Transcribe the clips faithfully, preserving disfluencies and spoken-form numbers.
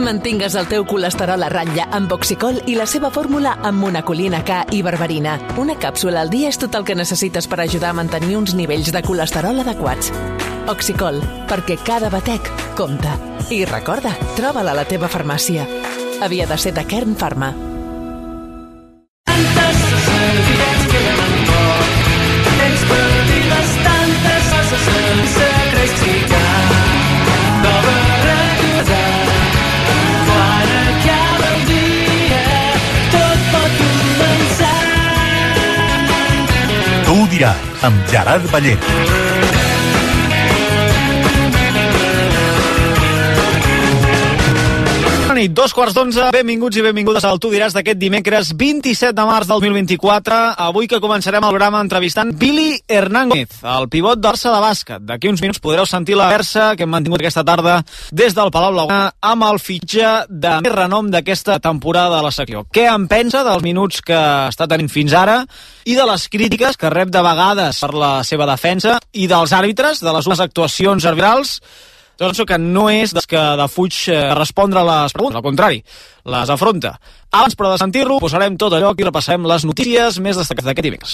Mantingues el teu colesterol a ratlla amb Oxicol i la seva fórmula amb monacolina K i berberina. Una càpsula al dia és tot el que necessites per ajudar a mantenir uns nivells de colesterol adequats. Oxicol, perquè cada batec compta. I recorda, troba-la a la teva farmàcia. Havia de ser de Kern Pharma. Tu ho diràs, amb Gerard Ballé. Bona nit, dos quarts d'onze, benvinguts i benvingudes al Tu diràs d'aquest dimecres vint-i-set de març del dos mil vint-i-quatre. Avui que començarem el programa entrevistant Billy Hernández, el pivot del Barça de bàsquet. D'aquí uns minuts podreu sentir la conversa que hem mantingut aquesta tarda des del Palau Blaugrana amb el fitxer de més renom d'aquesta temporada de la secció. Què en pensa dels minuts que està tenint fins ara i de les crítiques que rep de vegades per la seva defensa i dels àrbitres, de les seves actuacions arbitrals? Doncs que no és dels que defuig respondre a les preguntes, al contrari, les afronta. Abans, però, de sentir-lo, posarem tot allò i repassarem les notícies més destacades d'aquest dimecres.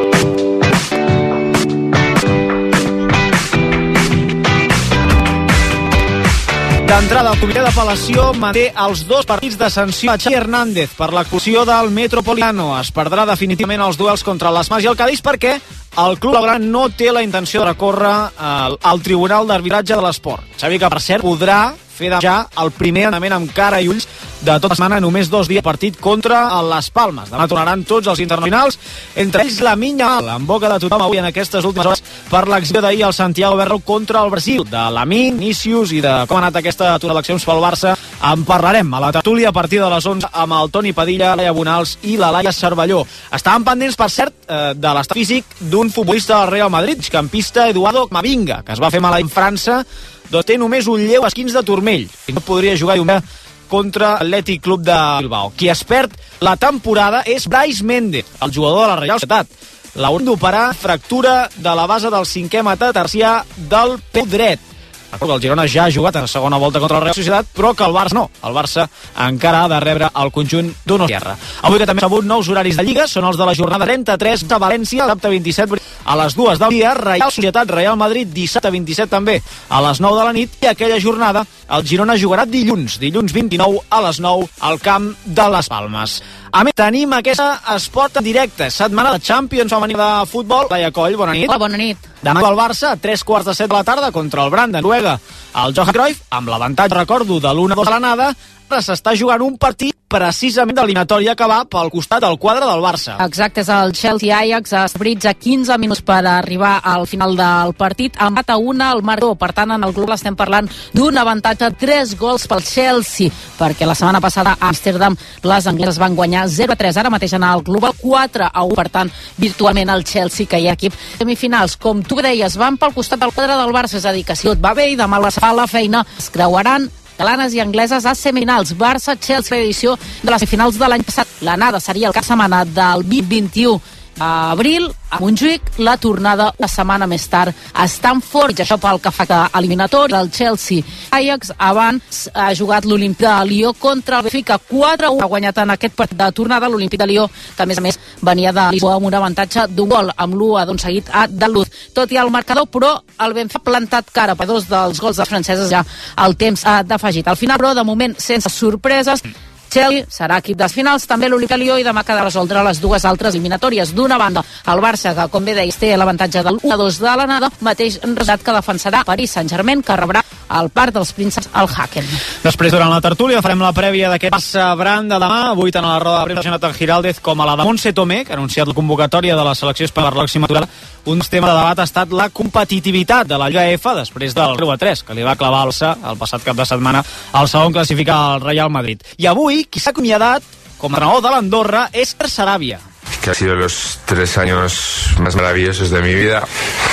D'entrada, el comitè d'apel·lació manté els dos partits de sanció a Xavi Hernández per l'actuació del Metropolitano. Es perdrà definitivament els duels contra l'Asmas i el Cádiz perquè el club blaugrana no té la intenció de recórrer al, al Tribunal d'Arbitratge de l'Esport. Xavi, que per cert podrà fer de ja el primer entrenament amb cara i ulls de tota setmana, només dos dies partit contra les Palmes. Demà tornaran tots els internacionals, entre ells la Yamal, en boca de tothom avui en aquestes últimes hores per l'exhibició d'ahir al Santiago Bernabéu contra el Brasil. De Lamine, Vinícius i de com ha anat aquesta atura d'eleccions pel Barça en parlarem a la tertúlia a partir de les onze amb el Toni Padilla, Laia Bonals i la Laia Cervelló. Estaven pendents, per cert, de l'estat físic d'un futbolista del Real Madrid, campista Eduardo Camavinga, que es va fer malalt en França, doncs té només un lleu esquins de turmell i no podria jugar diumenge contra l'Atlètic Club de Bilbao. Qui es perd la temporada és Brais Méndez, el jugador de la Reial Societat. L'hauran d'operar fractura de la base del cinquè metatarsià del peu dret. Recordo que el Girona ja ha jugat a la segona volta contra la Real Societat, però que el Barça no. El Barça encara ha de rebre el conjunt d'una tierra. Avui que també s'ha sabut nous horaris de Lliga, són els de la jornada trenta-tres de València, dissabte vint-i-set a les dues del dia, Real Societat, Real Madrid, dissabte vint-i-set també a les nou de la nit, i aquella jornada el Girona jugarà dilluns, dilluns vint-i-nou a les nou al camp de les Palmes. A més, tenim aquesta esport en directe, setmana de Champions femení de futbol. Laia Coll, bona nit. Hola, bona nit. Demà el Barça a tres quarts de set de la tarda contra el Brand de Noruega al Johan Cruyff, amb l'avantatge, recordo, de l'u a dos a l'anada. S'està jugant un partit precisament d'eliminatòria que va pel costat del quadre del Barça. Exacte, és el Chelsea-Ajax, es britja quinze minuts per arribar al final del partit, empat a una al marcador. Per tant, en el global estem parlant d'un avantatge de tres gols pel Chelsea, perquè la setmana passada a Amsterdam les angleses van guanyar zero a tres, ara mateix en el global quatre a u, per tant, virtualment el Chelsea, que hi ha equip semifinals, com tu deies, van pel costat del quadre del Barça, és a dir, que si tot va bé i demà el Barça fa la feina, es creuaran catalanes i angleses a semifinals. Barça-Chelsea, edició de les semifinals de l'any passat. L'anada seria el cap de setmana del vint-i-u d'abril a Montjuïc, la tornada una setmana més tard a Stamford, i això pel que fa a eliminatori. El Chelsea Ajax abans ha jugat l'Olímpic de Lió contra el Benfica quatre a u, ha guanyat en aquest partit de tornada l'Olímpic de Lió, que a més a més venia de Lisboa amb un avantatge d'un gol, amb l'u a dos seguit a Duluth. Tot i el marcador, però el Benfica ha plantat cara per dos dels gols de franceses ja al temps ha d'afegit. Al final, però, de moment, sense sorpreses, Chelsea serà equip dels finals, també l'Olímpic de Lió, i demà quedarà resoldre les dues altres eliminatòries. D'una banda, el Barça, que com bé deies té l'avantatge del u a dos de l'anada, mateix resultat que defensarà Paris Saint-Germain, que rebrà al Parc dels Prínceps al Haken. Després, durant la tertúlia, farem la prèvia d'aquest Barça-Brand de demà. Avui, tant a la roda de premsa de Jonathan Giraldez com a la de Montse Tomé, que ha anunciat la convocatòria de la selecció espanyola per la pròxima aturada. Un dels temes de debat ha estat la competitivitat de la Lliga F després del zero a tres, que li va clavar el Barça el passat cap de setmana al segon classificat al Real Madrid. I avui, qui s'ha acomiadat com a entrenador de l'Andorra és Sarabia. Que ha sido los tres años más maravillosos de mi vida.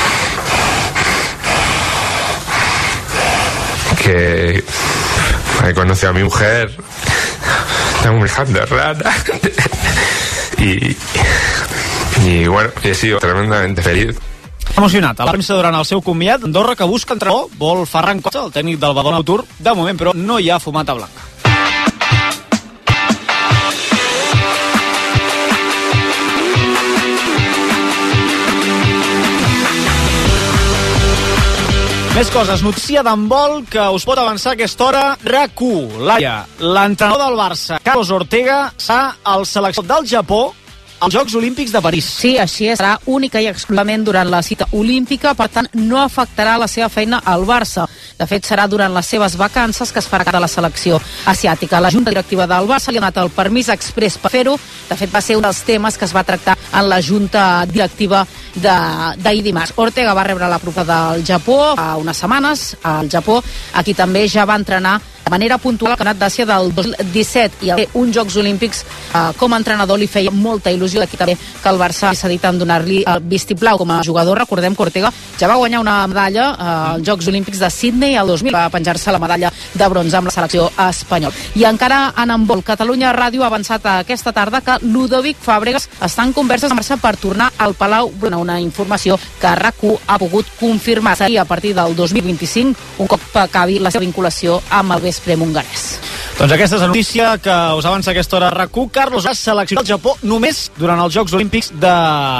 Que he conocido a mi mujer, tengo un hija de rata y, y bueno, he sido tremendamente feliz. Emocionat a la premsa durant el seu comiat. Andorra, que busca entrenador, vol Ferran Costa, el tècnic del Badalona Tour. De moment, però, no hi ha fumata blanca. Més coses, notícia d'handbol que us pot avançar a aquesta hora. RAC u, Laia, l'entrenador del Barça, Carlos Ortega, serà el seleccionat del Japó als Jocs Olímpics de París. Sí, així és, serà única i exclusivament durant la cita olímpica, per tant no afectarà la seva feina al Barça. De fet, serà durant les seves vacances que es farà cada la selecció asiàtica. La Junta Directiva del Barça li ha donat el permís express per fer-ho. De fet, va ser un dels temes que es va tractar en la Junta Directiva d'ahir dimarts. Ortega va rebre la proposta del Japó fa unes setmanes al Japó. Aquí també ja va entrenar de manera puntual al Campionat d'Àsia del dos mil disset i el uns Jocs Olímpics eh, com a entrenador li feia molta il·lusió. D'aquí també que el Barça s'ha dit en donar-li el vistiplau com a jugador. Recordem que Ortega ja va guanyar una medalla eh, als Jocs Olímpics de Sydney el dos mil, va penjar-se la medalla de bronze amb la selecció espanyola. I encara en handbol, Catalunya Ràdio ha avançat aquesta tarda que Ludovic Fàbregas està en converses amb Barça per tornar al Palau, una informació que RAC u ha pogut confirmar. Seria a partir del dos mil vint-i-cinc, un cop acabi la seva vinculació amb el vespre mongarès. Doncs aquesta és la notícia que us avança a aquesta hora RAC u. Carlos ha seleccionat el Japó només durant els Jocs Olímpics de...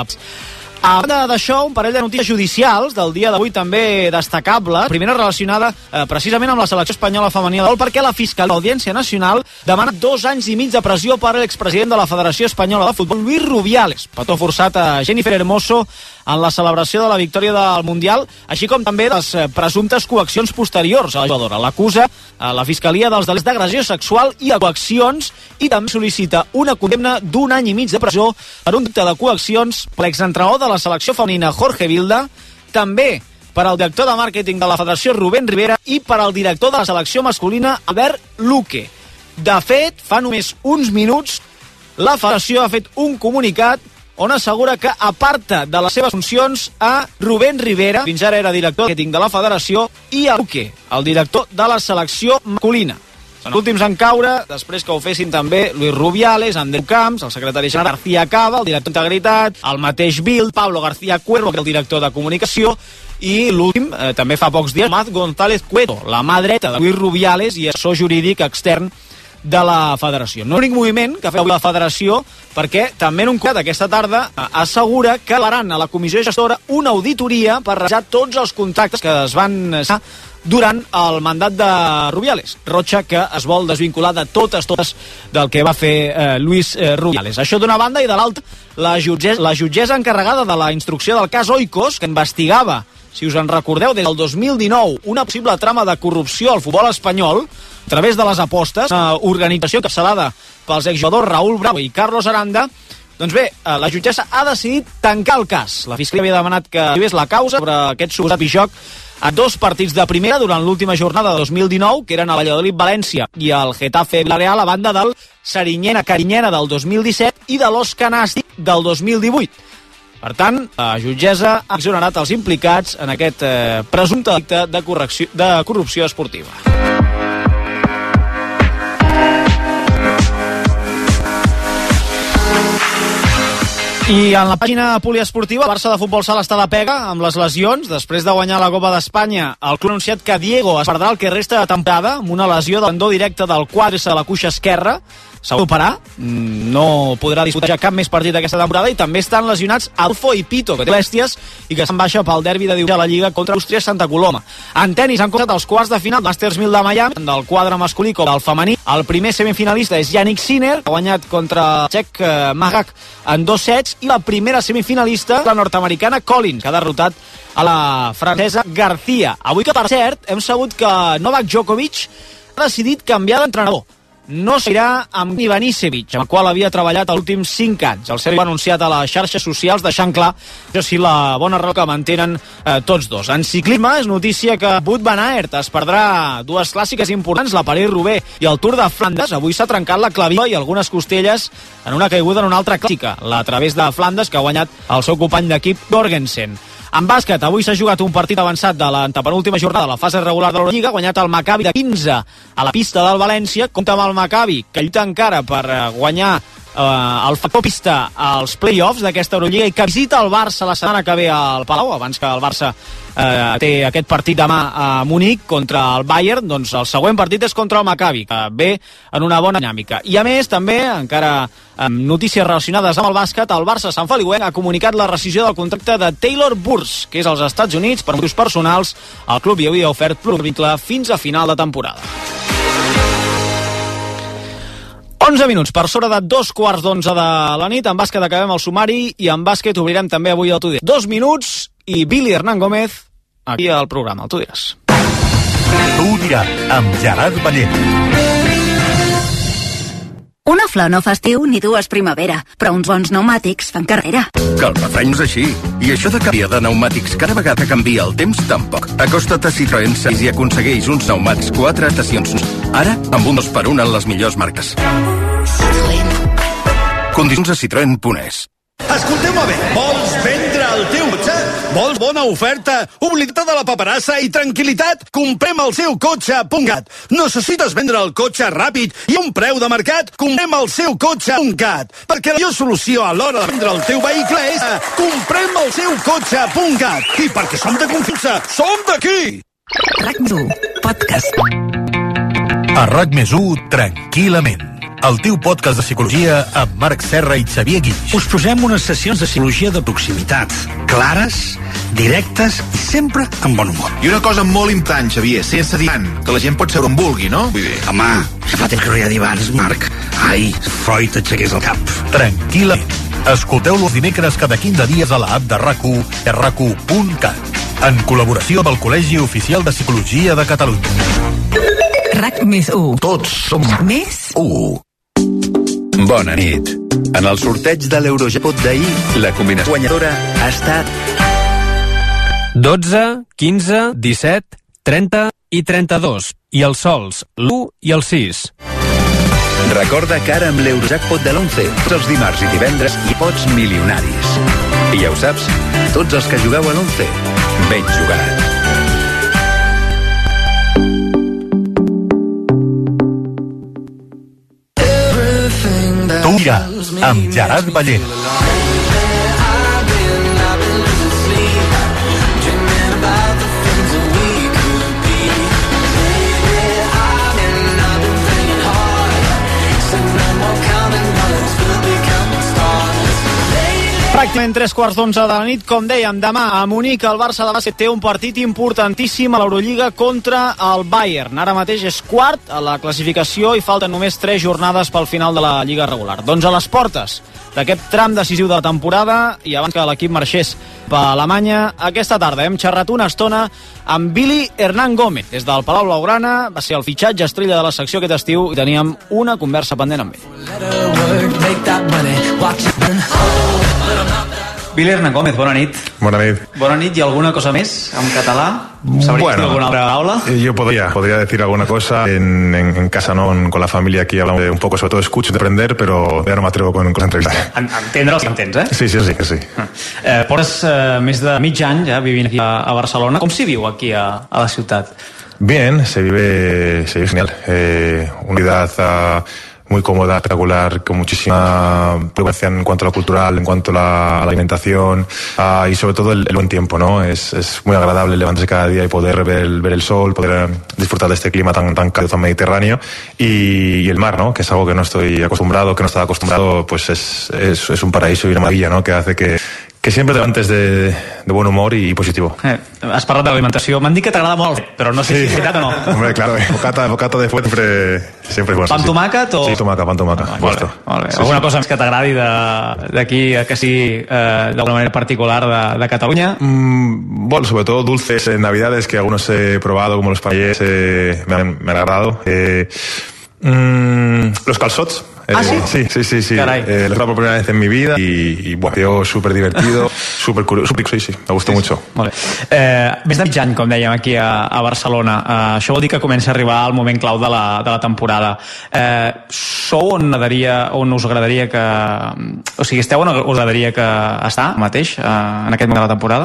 A banda d'això, un parell de notícies judicials del dia d'avui també destacable. Primera relacionada eh, precisament amb la selecció espanyola femenina de vol, perquè la Fiscalia de l'Audiència Nacional demana dos anys i mig de pressió per a l'expresident de la Federació Espanyola de Futbol, Luis Rubiales. Petó forçat a Jennifer Hermoso en la celebració de la victòria del Mundial, així com també les presumptes coaccions posteriors a la jugadora. L'acusa a la Fiscalia dels delictes d'agressió sexual i de coaccions i també sol·licita una condemna d'un any i mig de presó per un delicte de coaccions per l'exentrenador de la selecció femenina Jorge Vilda, també per al director de màrqueting de la Federació Rubén Rivera i per al director de la selecció masculina Albert Luque. De fet, fa només uns minuts la Federació ha fet un comunicat on assegura que aparta de les seves funcions a Rubén Rivera, fins ara era director de màrqueting de la Federació, i a Luque, el director de la selecció masculina. Són els últims en caure, després que ho fessin també Luis Rubiales, Andreu Camps, el secretari general García Cava, el director d'Integritat, el mateix Bild, Pablo García Cuervo, que és el director de Comunicació, i l'últim, eh, també fa pocs dies, Maz González Cueto, la mà dreta de Luis Rubiales i assessor jurídic extern de la Federació. No l'únic moviment que ha fet avui la Federació, perquè també en un comunicat aquesta tarda assegura que faran a la comissió gestora una auditoria per revisar tots els contractes que es van signar durant el mandat de Rubiales. Rocha, que es vol desvincular de totes, totes del que va fer eh, Luis eh, Rubiales. Això d'una banda, i de l'altra, la, jutgessa, la jutgessa encarregada de la instrucció del cas Oikos, que investigava, si us en recordeu, des del dos mil dinou, una possible trama de corrupció al futbol espanyol, a través de les apostes, una organització encapçalada pels exjugadors Raúl Bravo i Carlos Aranda. Doncs bé, la jutgessa ha decidit tancar el cas. La Fiscalia havia demanat que activés la causa sobre aquest suposat bijoc a dos partits de primera durant l'última jornada de dos mil dinou, que eren el Valladolid-València i el Getafe-Villarreal, a banda del Sarinyena-Carinyena del dos mil disset i de l'Osca Nàstic del dos mil divuit. Per tant, la jutgessa ha exonerat els implicats en aquest eh, presumpte delicte de, correcció, de corrupció esportiva. I en la pàgina poliesportiva, el Barça de futbol sala està de pega amb les lesions. Després de guanyar la Copa d'Espanya, el club ha anunciat que Diego es perdrà el que resta de temporada amb una lesió de l'endó directe del quàdriceps de la cuixa esquerra. S'ha d'operar, no podrà disputar cap més partit d'aquesta temporada, i també estan lesionats Adolfo i Pito, que té bèsties i que se'n baixa pel derbi de diumenge a la Lliga contra l'Àustria Santa Coloma. En tenis han començat els quarts de final del Masters mil de Miami, tant del quadre masculí com del femení. El primer semifinalista és Yannick Sinner, que ha guanyat contra el txec eh, Magak en dos sets, i la primera semifinalista, la nord-americana Collins, que ha derrotat a la francesa García. Avui, que per cert, hem sabut que Novak Djokovic ha decidit canviar d'entrenador. No serà amb Ivanisevic, amb el qual havia treballat els últims cinc anys. El serbi ha anunciat a les xarxes socials, deixant clar, això sí, la bona raó que mantenen eh, tots dos. En ciclisme és notícia que Wout van Aert es perdrà dues clàssiques importants, la París-Roubaix i el Tour de Flandes. Avui s'ha trencat la clavícula i algunes costelles en una caiguda en una altra clàssica, la Través de Flandes, que ha guanyat el seu company d'equip Jorgensen. En bàsquet, avui s'ha jugat un partit avançat de l'antepenúltima jornada de la fase regular de l'Eurolliga, guanyat el Maccabi de quinze a la pista del València, compta amb el Maccabi, que lluita encara per guanyar el factor pista als play-offs d'aquesta Eurolliga i que visita el Barça la setmana que ve al Palau, abans que el Barça eh, té aquest partit demà a Munic contra el Bayern, doncs el següent partit és contra el Maccabi, que ve en una bona dinàmica. I a més, també, encara amb notícies relacionades amb el bàsquet, el Barça Sant Feliuenc ha comunicat la rescissió del contracte de Taylor Burks, que és als Estats Units per motius personals. El club hi havia ofert prorrogar fins a final de temporada. onze minuts per sobre de dos quarts d'onze de la nit. En bàsquet acabem el sumari i en bàsquet obrirem també avui el Tu diràs. Dos minuts i Billy Hernán Gómez aquí al programa, el Tu diràs. Tu diràs, amb Gerard Ballent. Una flor no fa estiu ni dues primavera, però uns bons pneumàtics fan carrera. Que el refrany no és així. I això de canviar de pneumàtics cada vegada que canvia el temps, tampoc. Acosta't a Citroën sis i aconsegueix uns pneumàtics quatre estacions. Ara, amb un dos per un en les millors marques. Condicions a citroen punt es. Escolteu-me bé, vols vendre el teu cotxe? Vols bona oferta, oblida de la paperassa i tranquil·litat? Comprem el seu cotxe punt cat. Necessites vendre el cotxe ràpid i a un preu de mercat? Comprem el seu cotxe punt cat. Perquè la millor solució a l'hora de vendre el teu vehicle és comprem el seu cotxe punt cat. I perquè som de confiança, som d'aquí! RAC més u, podcast. A RAC més u, tranquil·lament. El teu podcast de psicologia amb Marc Serra i Xavier Guix. Us posem unes sessions de psicologia de proximitat, clares, directes i sempre amb bon humor. I una cosa molt important, Xavier, sense divans, que la gent pot seure on vulgui, no? Vull dir... Home, ja fa temps que no hi ha divans, Marc. Ai, Freud, t'aixequés el cap. Tranquil·lament. Escolteu-lo els dimecres cada quinze dies a l'app de RAC u i a RAC u punt cat, en col·laboració amb el Col·legi Oficial de Psicologia de Catalunya. RAC més u. Tots som Més u. Bona nit. En el sorteig de l'Eurojackpot d'ahir, la combinació guanyadora ha estat dotze, quinze, disset, trenta i trenta-dos. I els sols, l'u i el sis. Recorda que ara amb l'Eurojackpot de l'onze, tots els dimarts i divendres hi pots milionaris. I ja ho saps, tots els que jugueu a l'onze, ben jugat. Tu diràs, amb Gerard Ballent. Pràcticament tres quarts d'onze de la nit, com dèiem, demà a Munic el Barça de bàsquet té un partit importantíssim a l'Eurolliga contra el Bayern. Ara mateix és quart a la classificació i falten només tres jornades pel final de la Lliga regular. Doncs a les portes d'aquest tram decisiu de la temporada i abans que l'equip marxés per Alemanya, aquesta tarda hem xerrat una estona amb Billy Hernán Gómez des del Palau Blaugrana. Va ser el fitxatge estrella de la secció aquest estiu i teníem una conversa pendent amb ell. Billy Hernán Gómez, bona nit. Bona nit. Bona nit, ¿y alguna cosa més en català? ¿Sabrías bueno, alguna otra aula? Yo podría, podría decir alguna cosa en, en, en casa, ¿no? Con, con la familia aquí hablamos de un poco, sobre todo escucho, de aprender, pero ya no me atrevo con, con entrevistar. En, entendre els que entens, eh? Sí, sí, sí, que sí. Ah. Eh, portes eh, més de mig any ja vivint aquí a, a Barcelona. Com s'hi viu aquí a, a la ciutat? Bien, se vive, se vive genial. Eh, una ciudad uh, muy cómoda, espectacular, con muchísima preocupación en cuanto a lo cultural, en cuanto a la, a la alimentación uh, y sobre todo el, el buen tiempo, ¿no? Es, es muy agradable levantarse cada día y poder ver el, ver el sol, poder disfrutar de este clima tan, tan cálido, tan mediterráneo y, y el mar, ¿no? Que es algo que no estoy acostumbrado, que no estaba acostumbrado, pues es, es, es un paraíso y una maravilla, ¿no? Que hace que que sempre te levantes de, de buen humor y positivo. Eh, has parlat de l'alimentació. M'han dit que t'agrada molt el fred, però no sé sí. si és veritat o no. Hombre, claro, bocata, bocata de fuet siempre, siempre es bueno. Pan tomàquet o...? Sí, tomaca, pan tomaca. Ah, molt bé, molt bé. Sí, alguna sí. cosa més que t'agradi d'aquí, que sigui eh, d'alguna manera particular de, de Catalunya? Mm, bueno, sobre todo dulces en Navidades que algunos he probado, como los payés, eh, me, han, me han agradado. Eh, mm, los calçots. Eh, ¿Ah, sí? Sí, sí, sí. sí. Eh, lo he probado por primera vez en mi vida y, y bueno, yo súper divertido, súper curioso, sí, sí, me gustó sí, mucho. Sí. Molt bé. Eh, més de mig any, com dèiem, aquí a, a Barcelona. Eh, això vol dir que comença a arribar el moment clau de la, de la temporada. Eh, sou on, agradaria, on us agradaria que... O sigui, esteu on us agradaria que estar mateix eh, en aquest moment de la temporada?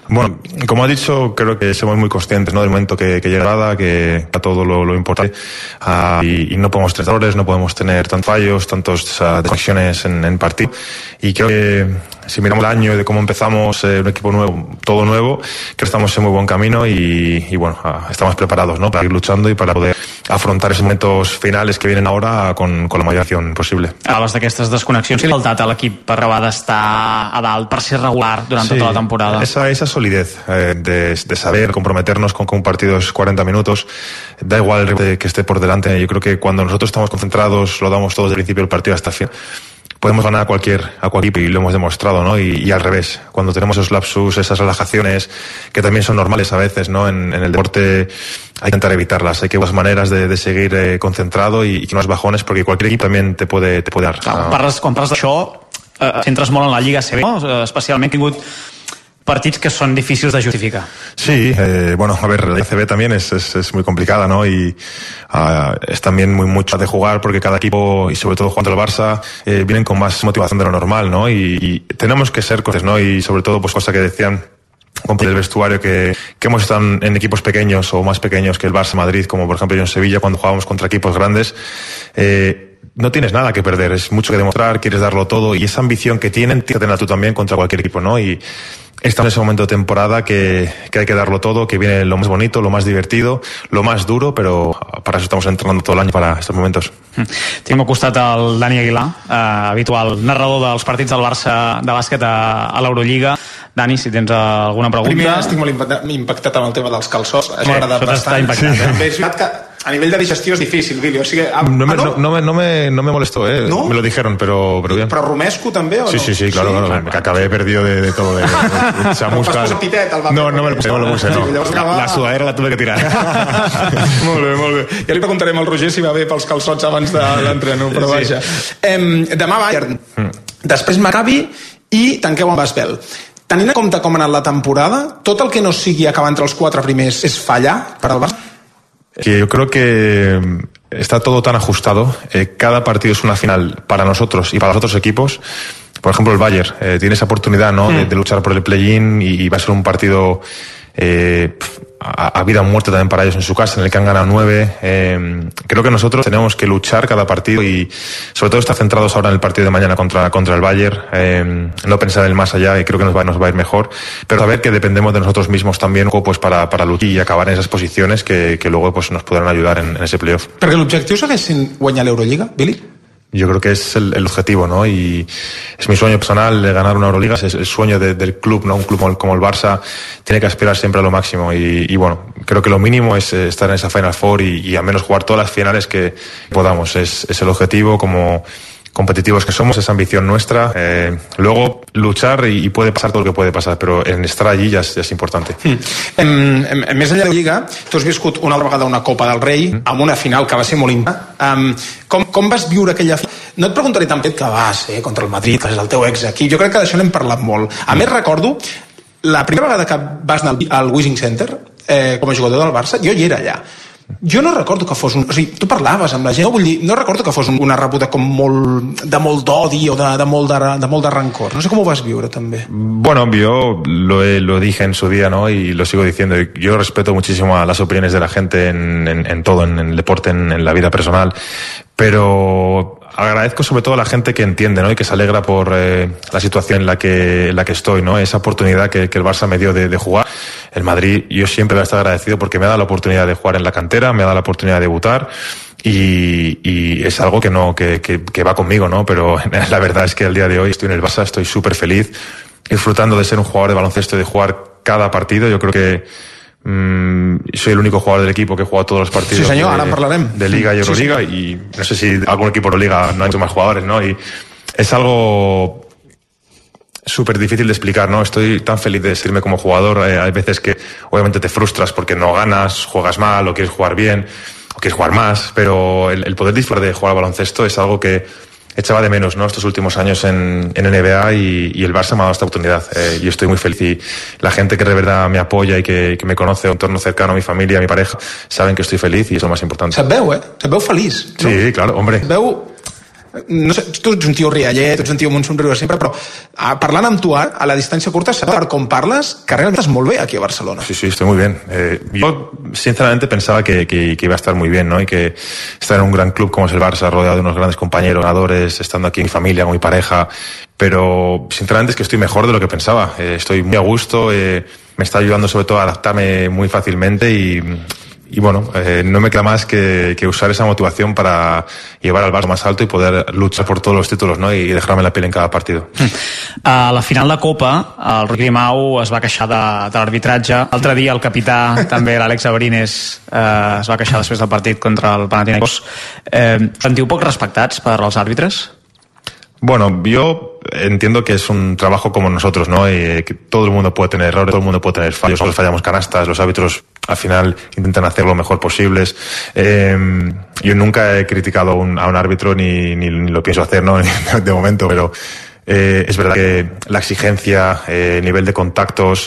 Bueno, como ha dicho, creo que somos muy conscientes, ¿no?, del momento que, que llega, que a todo lo, lo importante, uh, y, y no podemos tener errores, no podemos tener tantos fallos, tantas uh, desconexiones en, en partido. Y creo que si miramos el año de cómo empezamos, eh, un equipo nuevo, todo nuevo, creo que estamos en muy buen camino y, y bueno, uh, estamos preparados, ¿no?, para ir luchando y para poder afrontar esos momentos finales que vienen ahora con, con la mayor acción posible. Hables d'aquestes desconnexions, què li ha faltat a l'equip per acabar d'estar a dalt, per ser regular durant sí, tota la temporada? Esa, esa solidez eh, de, de saber comprometernos con que un partido es cuarenta minutos, da igual el que esté por delante. Yo creo que cuando nosotros estamos concentrados, lo damos todo desde el principio del partido hasta el final, podemos ganar a cualquier, a cualquier equipo, y lo hemos demostrado, ¿no? Y, y al revés, cuando tenemos esos lapsus, esas relajaciones, que también son normales a veces, ¿no? En, en el deporte hay que intentar evitarlas, hay que buscar maneras de, de seguir eh, concentrado y, y que no es bajones, porque cualquier equipo también te puede, te puede dar. Clar, parles, quan parles d'això, eh, centres molt en la Lliga A C B, no? Especialment he tingut partidos que son difíciles de justificar. Sí, eh, bueno, a ver, la A C B también es, es, es muy complicada, ¿no? Y uh, es también muy mucho de jugar porque cada equipo, y sobre todo jugando el Barça, eh, vienen con más motivación de lo normal, ¿no? Y, y tenemos que ser conscientes, ¿no? Y sobre todo, pues cosa que decían del vestuario, que, que hemos estado en equipos pequeños o más pequeños que el Barça Madrid, como por ejemplo yo en Sevilla, cuando jugábamos contra equipos grandes, eh, no tienes nada que perder, es mucho que demostrar, quieres darlo todo, y esa ambición que tienen, tienes que tenerla tú también contra cualquier equipo, ¿no? Y estamos en ese momento de temporada que, que hay que darlo todo, que viene lo más bonito, lo más divertido, lo más duro, pero para eso estamos entrenando todo el año, para estos momentos. Tinc al costat el Dani Aguilar, eh, habitual narrador dels partits del Barça de bàsquet a, a l'Eurolliga. Dani, si tens alguna pregunta... Primer, estic molt impactat amb el tema dels calçots. Sí, m'ha agradat bastant. Sí. Bé, és veritat que a nivell de digestió és difícil, Billy. O sigui, ah, no, me, ah, no? No, no, me, no, me, no me molestó, ¿eh? ¿No? Me lo dijeron, pero, pero bien. ¿Pero romesco també o no? Sí, sí, sí, claro, sí, claro, que acabé perdido de, de todo. De, de, de chamusca. No pitet, el no, no me lo puse, no me lo puse, no. La, la sudadera la tuve que tirar. Molt bé, molt bé. Ja li preguntarem al Roger si va bé pels calçots abans de l'entrenador, però sí. Vaja. Eh, demà Bayern, mm. després Maccabi i tanqueu amb Basbel. Tenint en compte com ha anat la temporada, tot el que no sigui acabar entre els quatre primers és fallar per al Barça? Que yo creo que está todo tan ajustado, eh, cada partido es una final para nosotros y para los otros equipos. Por ejemplo, el Bayern eh, tiene esa oportunidad, ¿no? Mm. de, de luchar por el play-in, y, y va a ser un partido eh, a, a vida o muerte también para ellos en su casa, en el que han ganado nueve. Eh, creo que nosotros tenemos que luchar cada partido y sobre todo estar centrados ahora en el partido de mañana contra, contra el Bayern, eh, no pensar en el más allá, y creo que nos va, nos va a ir mejor, pero saber que dependemos de nosotros mismos también pues para, para luchar y acabar en esas posiciones que, que luego pues nos podrán ayudar en, en ese playoff. Perquè l'objectiu segueix sent guanyar l'Eurolliga, Billy? Yo creo que es el, el objetivo, ¿no? Y es mi sueño personal de ganar una Euroliga, es el sueño de, del club, ¿no? Un club como el, como el Barça tiene que aspirar siempre a lo máximo, y, y bueno, creo que lo mínimo es estar en esa Final Four y, y al menos jugar todas las finales que podamos. Es, es el objetivo, como competitivos que somos, esa ambición nuestra. Eh, luego luchar, y, y puede pasar todo lo que puede pasar, pero en estar allí ya es, ya es importante. Mm. En, en, més enllà de la Lliga, tu has viscut una altra vegada una Copa del Rei, mm. amb una final que va ser molt important. Um, com, com vas viure aquella final? No et preguntaré també que vas eh, contra el Madrid, que és el teu ex-equip. Jo crec que d'això n'hem parlat molt. A més, recordo la primera vegada que vas anar al Wishing Center eh, com a jugador del Barça, jo hi era allà. Jo no recordo que fos un... O sigui, tu parlaves amb la gent, no, vull dir, no recordo que fos una rebuda com molt, de molt d'odi o de, de, molt de, de molt de rancor. No sé com ho vas viure, també. Bueno, yo lo, he, lo dije en su día, ¿no? Y lo sigo diciendo. Yo respeto muchísimo a las opiniones de la gente en, en, en todo, en, en el deporte, en, en la vida personal, pero agradezco sobre todo a la gente que entiende, ¿no? Y que se alegra por eh, la situación en la que en la que estoy, ¿no? Esa oportunidad que, que el Barça me dio de, de jugar. El Madrid, yo siempre voy a estar agradecido porque me ha dado la oportunidad de jugar en la cantera, me ha dado la oportunidad de debutar, y, y es algo que no que, que, que va conmigo, ¿no? Pero la verdad es que al día de hoy estoy en el Barça, estoy súper feliz, disfrutando de ser un jugador de baloncesto y de jugar cada partido. Yo creo que Mm, soy el único jugador del equipo que he jugado todos los partidos, sí, senyor, de, ara en parlarem. de Liga y Euroliga, sí, sí. Y no sé si algún equipo de Liga no ha hecho más jugadores, ¿no? Y es algo súper difícil de explicar, ¿no? Estoy tan feliz de sentirme como jugador. Eh, hay veces que obviamente te frustras porque no ganas, juegas mal, o quieres jugar bien, o quieres jugar más, pero el, el poder disfrutar de jugar al baloncesto es algo que echaba de menos, ¿no? Estos últimos años en, en N B A, y, y el Barça me ha dado esta oportunidad. Eh, yo estoy muy feliz, y la gente que de verdad me apoya y que, que me conoce, un entorno cercano, a mi familia, a mi pareja, saben que estoy feliz, y eso es lo más importante. Se't veu, eh? Se't veu feliç. No? Sí, claro, hombre. Se't veu no sé, tu ets un tio riallet, tu ets un tio amb un somriure sempre, però a, parlant amb tu a la distància curta, saps per com parles, que realment estàs molt bé aquí a Barcelona. Sí, sí, estoy muy bien. Eh, yo sinceramente pensaba que, que, que iba a estar muy bien, ¿no? Y que estar en un gran club como es el Barça, rodeado de unos grandes compañeros, ganadores, estando aquí en mi familia, con mi pareja, pero sinceramente es que estoy mejor de lo que pensaba. Eh, estoy muy a gusto, eh, me está ayudando sobre todo a adaptarme muy fácilmente y, y bueno, eh, no me queda más que, que usar esa motivación para llevar al Barça más alto y poder luchar por todos los títulos, ¿no? Y dejarme la piel en cada partido. A la final de Copa, el Rui Grimau es va queixar de, de l'arbitratge. L'altre dia el capità, també l'Àlex Abrines, eh, es va queixar després del partit contra el Panathinaikos. Eh, sentiu poc respectats per als àrbitres? Bueno, yo entiendo que es un trabajo como nosotros, ¿no? Y que todo el mundo puede tener errores, todo el mundo puede tener fallos, nosotros fallamos canastas, los árbitros al final intentan hacer lo mejor posibles. Eh, yo nunca he criticado a un, a un árbitro ni, ni, ni lo pienso hacer, ¿no? De momento, pero eh, es verdad que la exigencia, el eh, nivel de contactos,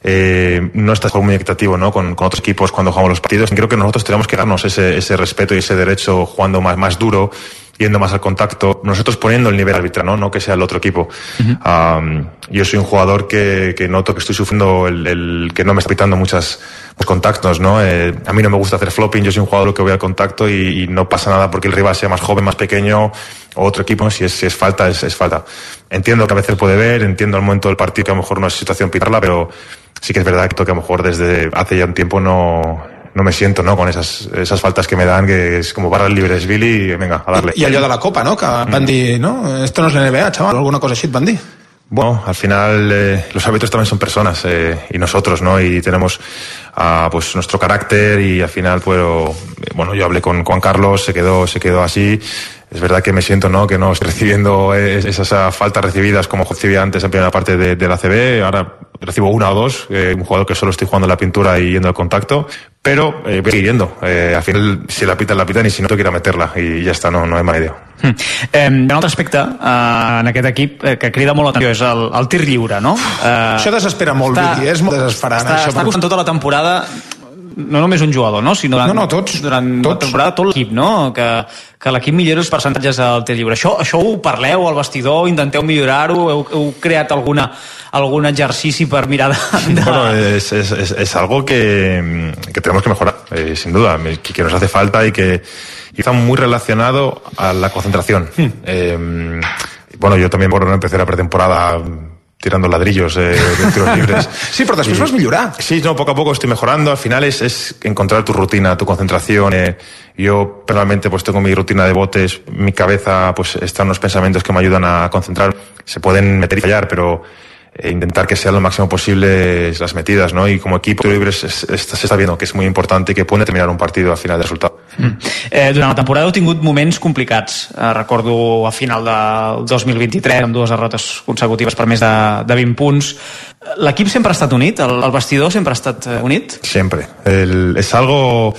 eh, no está muy equitativo, ¿no? Con, con otros equipos cuando jugamos los partidos. Creo que nosotros tenemos que darnos ese, ese respeto y ese derecho jugando más, más duro, yendo más al contacto, nosotros poniendo el nivel arbitral, ¿no? No que sea el otro equipo. Uh-huh. Um, yo soy un jugador que, que noto que estoy sufriendo el, el que no me está pitando muchos contactos, ¿no? Eh, a mí no me gusta hacer flopping, yo soy un jugador que voy al contacto y, y no pasa nada porque el rival sea más joven, más pequeño o otro equipo, si es, si es falta, es, es falta. Entiendo que a veces puede ver, entiendo el momento del partido que a lo mejor no es situación pitarla, pero sí que es verdad que a lo mejor desde hace ya un tiempo no... no me siento, ¿no? Con esas, esas faltas que me dan, que es como barras libres, Billy, y venga, a darle. I allò de la Copa, no? Que van dir, no? Esto no es la N B A, chaval, alguna cosa així et van dir. Bueno, al final eh, los árbitros también son personas eh, y nosotros, ¿no? Y tenemos uh, pues nuestro carácter y al final, pues, bueno, yo hablé con Juan Carlos, se quedó, se quedó así. Es verdad que me siento, ¿no? Que no estoy recibiendo esas faltas recibidas como recibía antes en primera parte de, de la C B. Ahora recibo una o dos, eh, un jugador que solo estoy jugando en la pintura y yendo al contacto, pero eh, voy yendo. Eh, al final, si la pitan, la pitan, y si no, tengo que ir a meterla i ja està, no, no hi ha mala idea. Mm. Eh, un altre aspecte eh, en aquest equip eh, que crida molt l'atenció és el, el tir lliure, no? Eh, això desespera molt, està, Vicky, és molt desesperant. Està, això, està costant tota la temporada, no només un jugador, no? Sinó durant, no, no, tots, durant tots. la temporada tot l'equip, no? Que, que l'equip millori els percentatges al tir lliure. Això, això ho parleu al vestidor, intenteu millorar-ho, heu, heu creat alguna, algun exercici per mirar de... de... Bueno, es, es, es, es algo que, que tenemos que mejorar, eh, sin duda, que, que nos hace falta y que y está muy relacionado a la concentración. Hmm. Eh, bueno, yo también, bueno, empecé la pretemporada tirando ladrillos eh, de tiros libres. Sí, però després vas millorar. Sí, no, poco a poco estoy mejorando. Al final es, es encontrar tu rutina, tu concentración. Eh, yo personalmente pues tengo mi rutina de botes, mi cabeza pues están unos pensamientos que me ayudan a concentrar. Se pueden meter y fallar, pero eh, intentar que sean lo máximo posible las metidas, ¿no? Y como equipo de libres es, es, se está viendo que es muy importante y que puede terminar un partido al final del resultado. Mm. Eh, durant la temporada heu tingut moments complicats. Eh, recordo a final del dos mil vint-i-tres amb dues derrotes consecutives per més de, de vint punts. L'equip sempre ha estat unit? El, el vestidor sempre ha estat unit? Siempre. El, es algo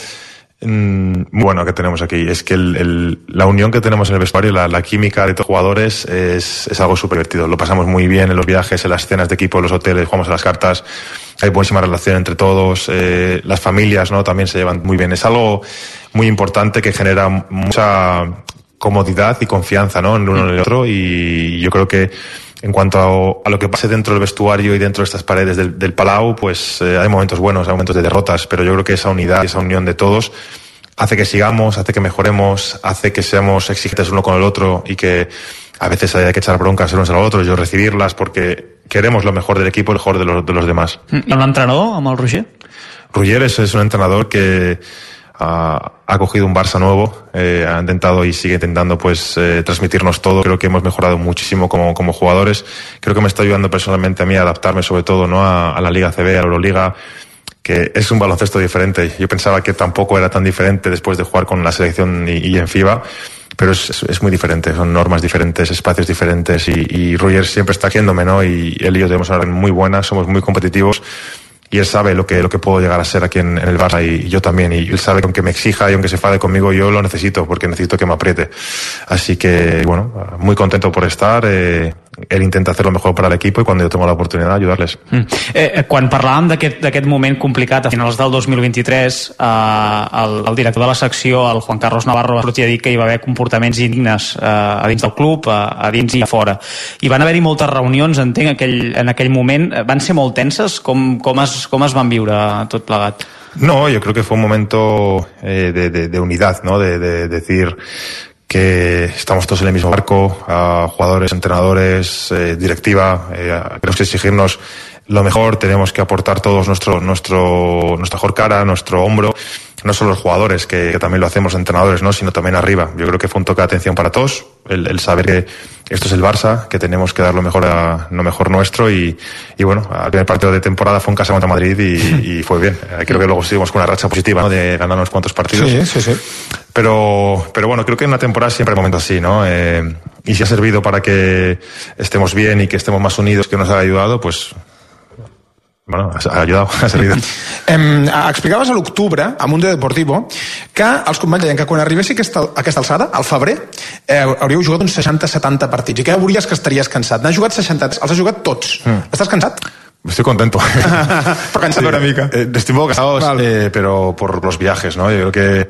muy bueno que tenemos aquí, es que el, el, la unión que tenemos en el vestuario, la, la química de todos los jugadores es, es algo súper divertido. Lo pasamos muy bien en los viajes, en las cenas de equipo, en los hoteles, jugamos a las cartas, hay buenísima relación entre todos, eh, las familias, ¿no? También se llevan muy bien. Es algo muy importante que genera mucha comodidad y confianza, ¿no? En el uno en el otro, y yo creo que en cuanto a, a lo que pase dentro del vestuario y dentro de estas paredes del, del Palau, pues eh, hay momentos buenos, hay momentos de derrotas, pero yo creo que esa unidad, esa unión de todos hace que sigamos, hace que mejoremos, hace que seamos exigentes uno con el otro y que a veces hay que echar broncas unos a los otros, yo recibirlas porque queremos lo mejor del equipo y lo mejor de los, de los demás. ¿Y un entrenador, amb el Roger? Roger es, es un entrenador que ha, ha cogido un Barça nuevo, eh, ha intentado y sigue intentando pues eh, transmitirnos todo. Creo que hemos mejorado muchísimo como, como jugadores. Creo que me está ayudando personalmente a mí a adaptarme sobre todo, ¿no? a, a la Liga C B, a la Euroliga, que es un baloncesto diferente. Yo pensaba que tampoco era tan diferente después de jugar con la selección y, y en FIBA, pero es, es, es muy diferente, son normas diferentes, espacios diferentes y, y Roger siempre está haciéndome, ¿no? Y él y yo tenemos una relación muy buena, somos muy competitivos. Y él sabe lo que, lo que puedo llegar a ser aquí en, en el Barça y, y yo también. Y él sabe que aunque me exija y aunque se enfade conmigo, yo lo necesito porque necesito que me apriete. Así que, bueno, muy contento por estar. Eh, él intenta hacer lo mejor para el equipo y cuando yo tengo la oportunidad ayudarles. Mm. Eh, quan parlàvem d'aquest moment complicat a finals del dos mil vint-i-tres, eh, el, el director de la secció, el Juan Carlos Navarro, va sortir a dir que hi va haver comportaments indignes eh, a dins del club, a, a dins i a fora. I van haver-hi moltes reunions, entenc, aquell, en aquell moment. Van ser molt tenses? Com, com, es, com es van viure tot plegat? No, yo creo que fue un momento eh, de, de, de unidad, ¿no? De, de, de decir que estamos todos en el mismo barco, a jugadores, entrenadores, eh, directiva, eh, tenemos que exigirnos lo mejor, tenemos que aportar todos nuestro, nuestro, nuestra mejor cara, nuestro hombro, no solo los jugadores, que, que también lo hacemos, entrenadores, ¿no? Sino también arriba. Yo creo que fue un toque de atención para todos, el, el saber que esto es el Barça, que tenemos que dar lo mejor, a, lo mejor nuestro y, y bueno, el primer partido de temporada fue en casa contra Madrid y, y fue bien. Creo que luego seguimos con una racha positiva, ¿no? De ganar unos cuantos partidos. Sí, sí, sí. Pero, pero bueno, creo que en una temporada siempre hay momentos así, ¿no? Eh, y si ha servido para que estemos bien y que estemos más unidos, que nos ha ayudado, pues bueno, ha ayudado, ha servido. Em, explicaves a l'octubre, a Mundo Deportivo, que els companys deien que quan arribessi aquesta, aquesta alçada, al febrer, eh, hauríeu jugat uns seixanta setanta partits i que veuries que estaries cansat. N'has jugat seixanta-tres, els has jugat tots. Mm. Estàs cansat? Estoy contento. Però cansat sí, una mica. Eh, estoy un poco cansado, eh, pero por los viajes, ¿no? Yo creo que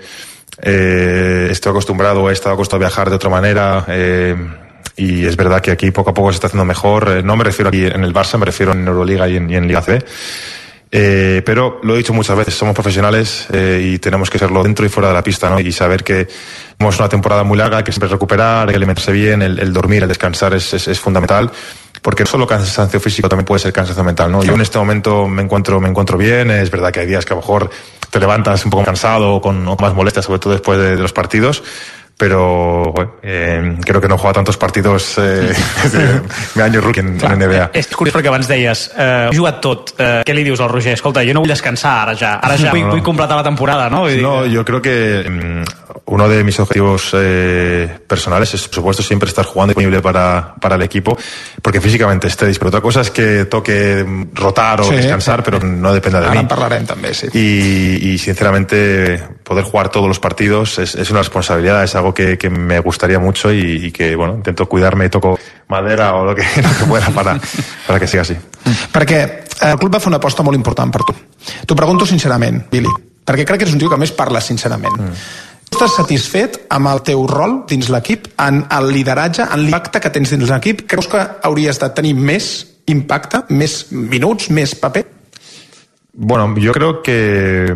eh, estoy acostumbrado, he estado acostumbrado a viajar de otra manera, eh, y es verdad que aquí poco a poco se está haciendo mejor. Eh, no me refiero aquí en el Barça, me refiero en Euroliga y en, y en Liga C. Eh, pero lo he dicho muchas veces, somos profesionales eh, y tenemos que serlo dentro y fuera de la pista, ¿no? Y saber que tenemos una temporada muy larga, hay que siempre recuperar, hay que alimentarse bien, el, el dormir, el descansar es, es, es fundamental, porque no solo cansancio físico, también puede ser cansancio mental, ¿no? Yo en este momento me encuentro, me encuentro bien, es verdad que hay días que a lo mejor te levantas un poco cansado o con, o con más molestias, sobre todo después de, de los partidos, pero bueno, eh, creo que no he jugado tantos partidos eh, desde mi año rookie en, en N B A. És curiós perquè abans deies, eh, he jugat tot, eh, què li dius al Roger? Escolta, jo no vull descansar ara ja, ara ja no, vull, no. vull completar la temporada, ¿no? Vull no, dir... yo creo que um, uno de mis objetivos eh, personales es, por supuesto, siempre estar jugando disponible para, para el equipo, porque físicamente estéis, pero otra cosa es que toque rotar o sí, descansar, sí. Pero no depende de ara mí. Ara en parlarem també, sí. Y, y sinceramente, poder jugar todos los partidos es, es una responsabilidad, es algo que, que me gustaría mucho y, y que, bueno, intento cuidarme y toco madera o lo que, lo que pueda para, para que siga así. Perquè el club va fer una aposta molt important per tu. T'ho pregunto sincerament, Billy, perquè crec que ets un tio que més parla sincerament. Mm. Estàs satisfet amb el teu rol dins l'equip, en el lideratge, en l'impacte que tens dins l'equip? Creus que hauries de tenir més impacte, més minuts, més paper? Bueno, yo creo que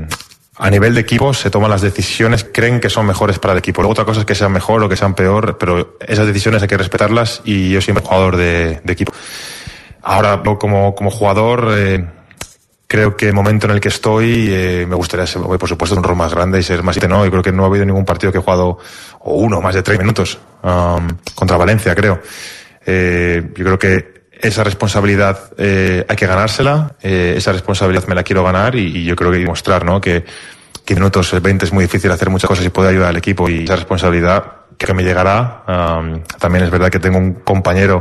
a nivel de equipo se toman las decisiones, creen que son mejores para el equipo. Luego otra cosa es que sean mejor o que sean peor, pero esas decisiones hay que respetarlas y yo siempre soy jugador de, de equipo. Ahora, como, como jugador, eh, creo que el momento en el que estoy eh, me gustaría ser, por supuesto, un rol más grande y ser más... ¿no? Yo creo que no ha habido ningún partido que he jugado, o uno, más de tres minutos, um, contra Valencia, creo. Eh, yo creo que esa responsabilidad eh, hay que ganársela, eh, esa responsabilidad me la quiero ganar y, y yo creo que hay que demostrar, ¿no? que, que minutos veinte es muy difícil hacer muchas cosas y poder ayudar al equipo, y esa responsabilidad que me llegará. Um, también es verdad que tengo un compañero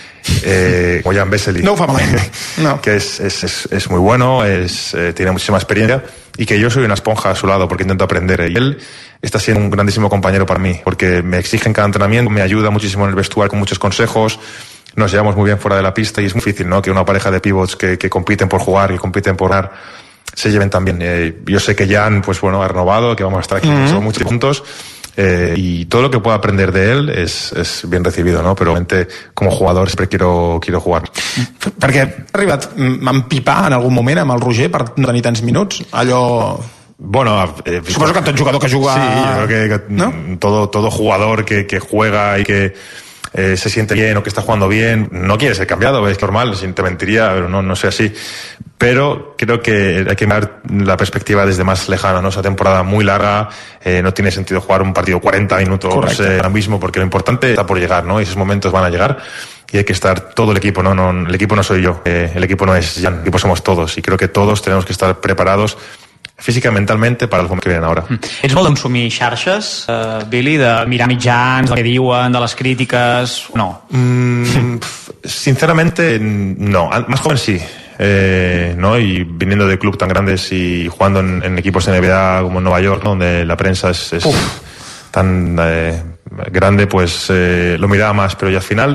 eh, como Jan Vesely, no, no. que es, es, es, es muy bueno, es, eh, tiene muchísima experiencia y que yo soy una esponja a su lado porque intento aprender, y él está siendo un grandísimo compañero para mí porque me exige en cada entrenamiento, me ayuda muchísimo en el vestuario con muchos consejos, nos llevamos muy bien fuera de la pista y es muy difícil, ¿no? Que una pareja de pivots que, que compiten por jugar y compiten por ganar se lleven tan bien. Eh, yo sé que Jan, pues bueno, ha renovado, que vamos a estar aquí mm-hmm. muchos, muchos juntos. Eh, y todo lo que pueda aprender de él es, es bien recibido, ¿no? Pero realmente como jugador siempre quiero, quiero jugar. Perquè ha arribat a empipar en algun moment amb el Roger per no tenir tants minuts? Allò... Bueno, eh, suposo que tot jugador que juga... Sí, yo creo que, que ¿no? todo, todo jugador que, que juega y que eh, se siente bien o que está jugando bien, no quiere ser cambiado, es normal, te mentiría, pero no, no sé así. Pero creo que hay que mirar la perspectiva desde más lejana, ¿no? Esa temporada muy larga, eh, no tiene sentido jugar un partido cuarenta minutos eh, ahora mismo, porque lo importante está por llegar, ¿no? Y esos momentos van a llegar y hay que estar todo el equipo, ¿no? no el equipo no soy yo, eh, el equipo no es Jan, el equipo somos todos, y creo que todos tenemos que estar preparados física i mentalmente para el moment que vienen ahora. Ets molt d'ensumir xarxes, uh, Billy, de mirar mitjans, del que diuen, de les crítiques... No. Mm, sinceramente, no. Más joven sí. Eh, ¿no? Y viniendo de clubes tan grandes y jugando en, en equipos N B A como en Nueva York, ¿no? Donde la prensa es, es tan eh, grande, pues eh, lo miraba más. Pero y al final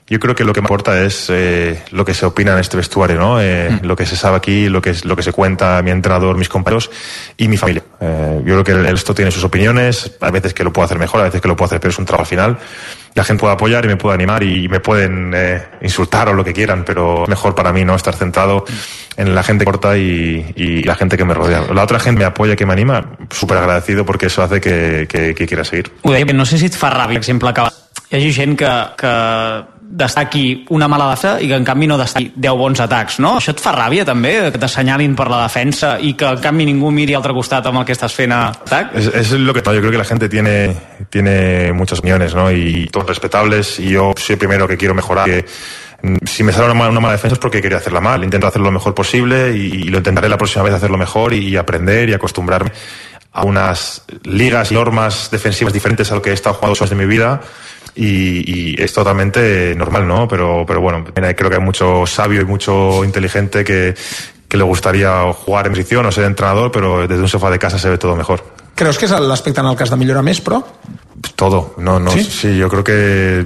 yo creo que lo que me importa es eh, lo que se opina en este vestuario, ¿no? Eh, mm. Lo que se sabe aquí, lo que, lo que se cuenta mi entrenador, mis compañeros y mi familia. Eh, yo creo que esto tiene sus opiniones, hay veces que lo puedo hacer mejor, a veces que lo puedo hacer, pero es un trabajo final. La gente puede apoyar y me puede animar y me pueden eh, insultar o lo que quieran, pero es mejor para mí, ¿no? Estar centrado en la gente que importa y, y la gente que me rodea. La otra gente me apoya, que me anima, súper agradecido porque eso hace que, que, que quiera seguir. Ho deia, no sé si et fa ràbia, per exemple, que hi hagi gent que, que destaqui una mala defensa i que en canvi no destaqui deu bons atacs, no? Això et fa ràbia també, que t'assenyalin per la defensa i que en canvi ningú miri al altre costat amb el que estàs fent a atac? Es, es lo que no, yo creo que la gente tiene, tiene muchas opiniones, ¿no? Y todos respetables, y yo soy el primero que quiero mejorar, que si me sale una mala, una mala defensa es porque quería hacerla mal. Intento hacerlo lo mejor posible y, y lo intentaré la próxima vez hacerlo mejor y, y aprender y acostumbrarme a unas ligas y normas defensivas diferentes a lo que he estado jugando dos años de mi vida. Y, y es totalmente normal, ¿no? Pero, pero bueno, creo que hay mucho sabio y mucho inteligente que, que le gustaría jugar en posición o ser entrenador, pero desde un sofá de casa se ve todo mejor. Creus que és l'aspecte en el que has de millorar més, però? Todo, no, no, ¿Sí? sí, yo creo que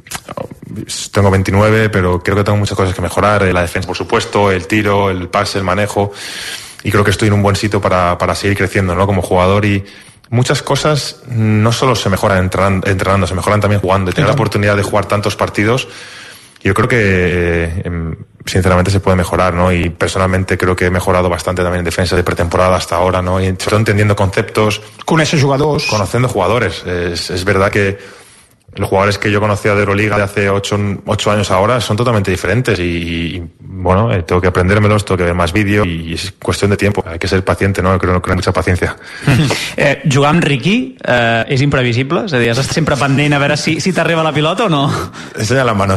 tengo veintinueve, pero creo que tengo muchas cosas que mejorar, la defensa por supuesto, el tiro, el pase, el manejo, y creo que estoy en un buen sitio para, para seguir creciendo, ¿no? Como jugador, y muchas cosas no solo se mejoran entrenando, entrenando se mejoran también jugando, y tener la oportunidad de jugar tantos partidos, yo creo que eh, sinceramente se puede mejorar, ¿no? Y personalmente creo que he mejorado bastante también en defensa de pretemporada hasta ahora, ¿no? Y sobre todo entendiendo conceptos, conèixer jugadors, conociendo jugadores. Es, es verdad que los jugadores que yo conocía de Euroliga de hace ocho, ocho años ahora son totalmente diferentes y, y bueno, eh, tengo que aprendérmelos, tengo que ver más vídeo y es cuestión de tiempo, hay que ser paciente, ¿no? Creo que hay mucha paciencia. eh, jugar amb Ricky eh, és imprevisible? És a dir, has d'estar sempre pendent a veure si, si t'arriba la pilota o no? Enseña las manos.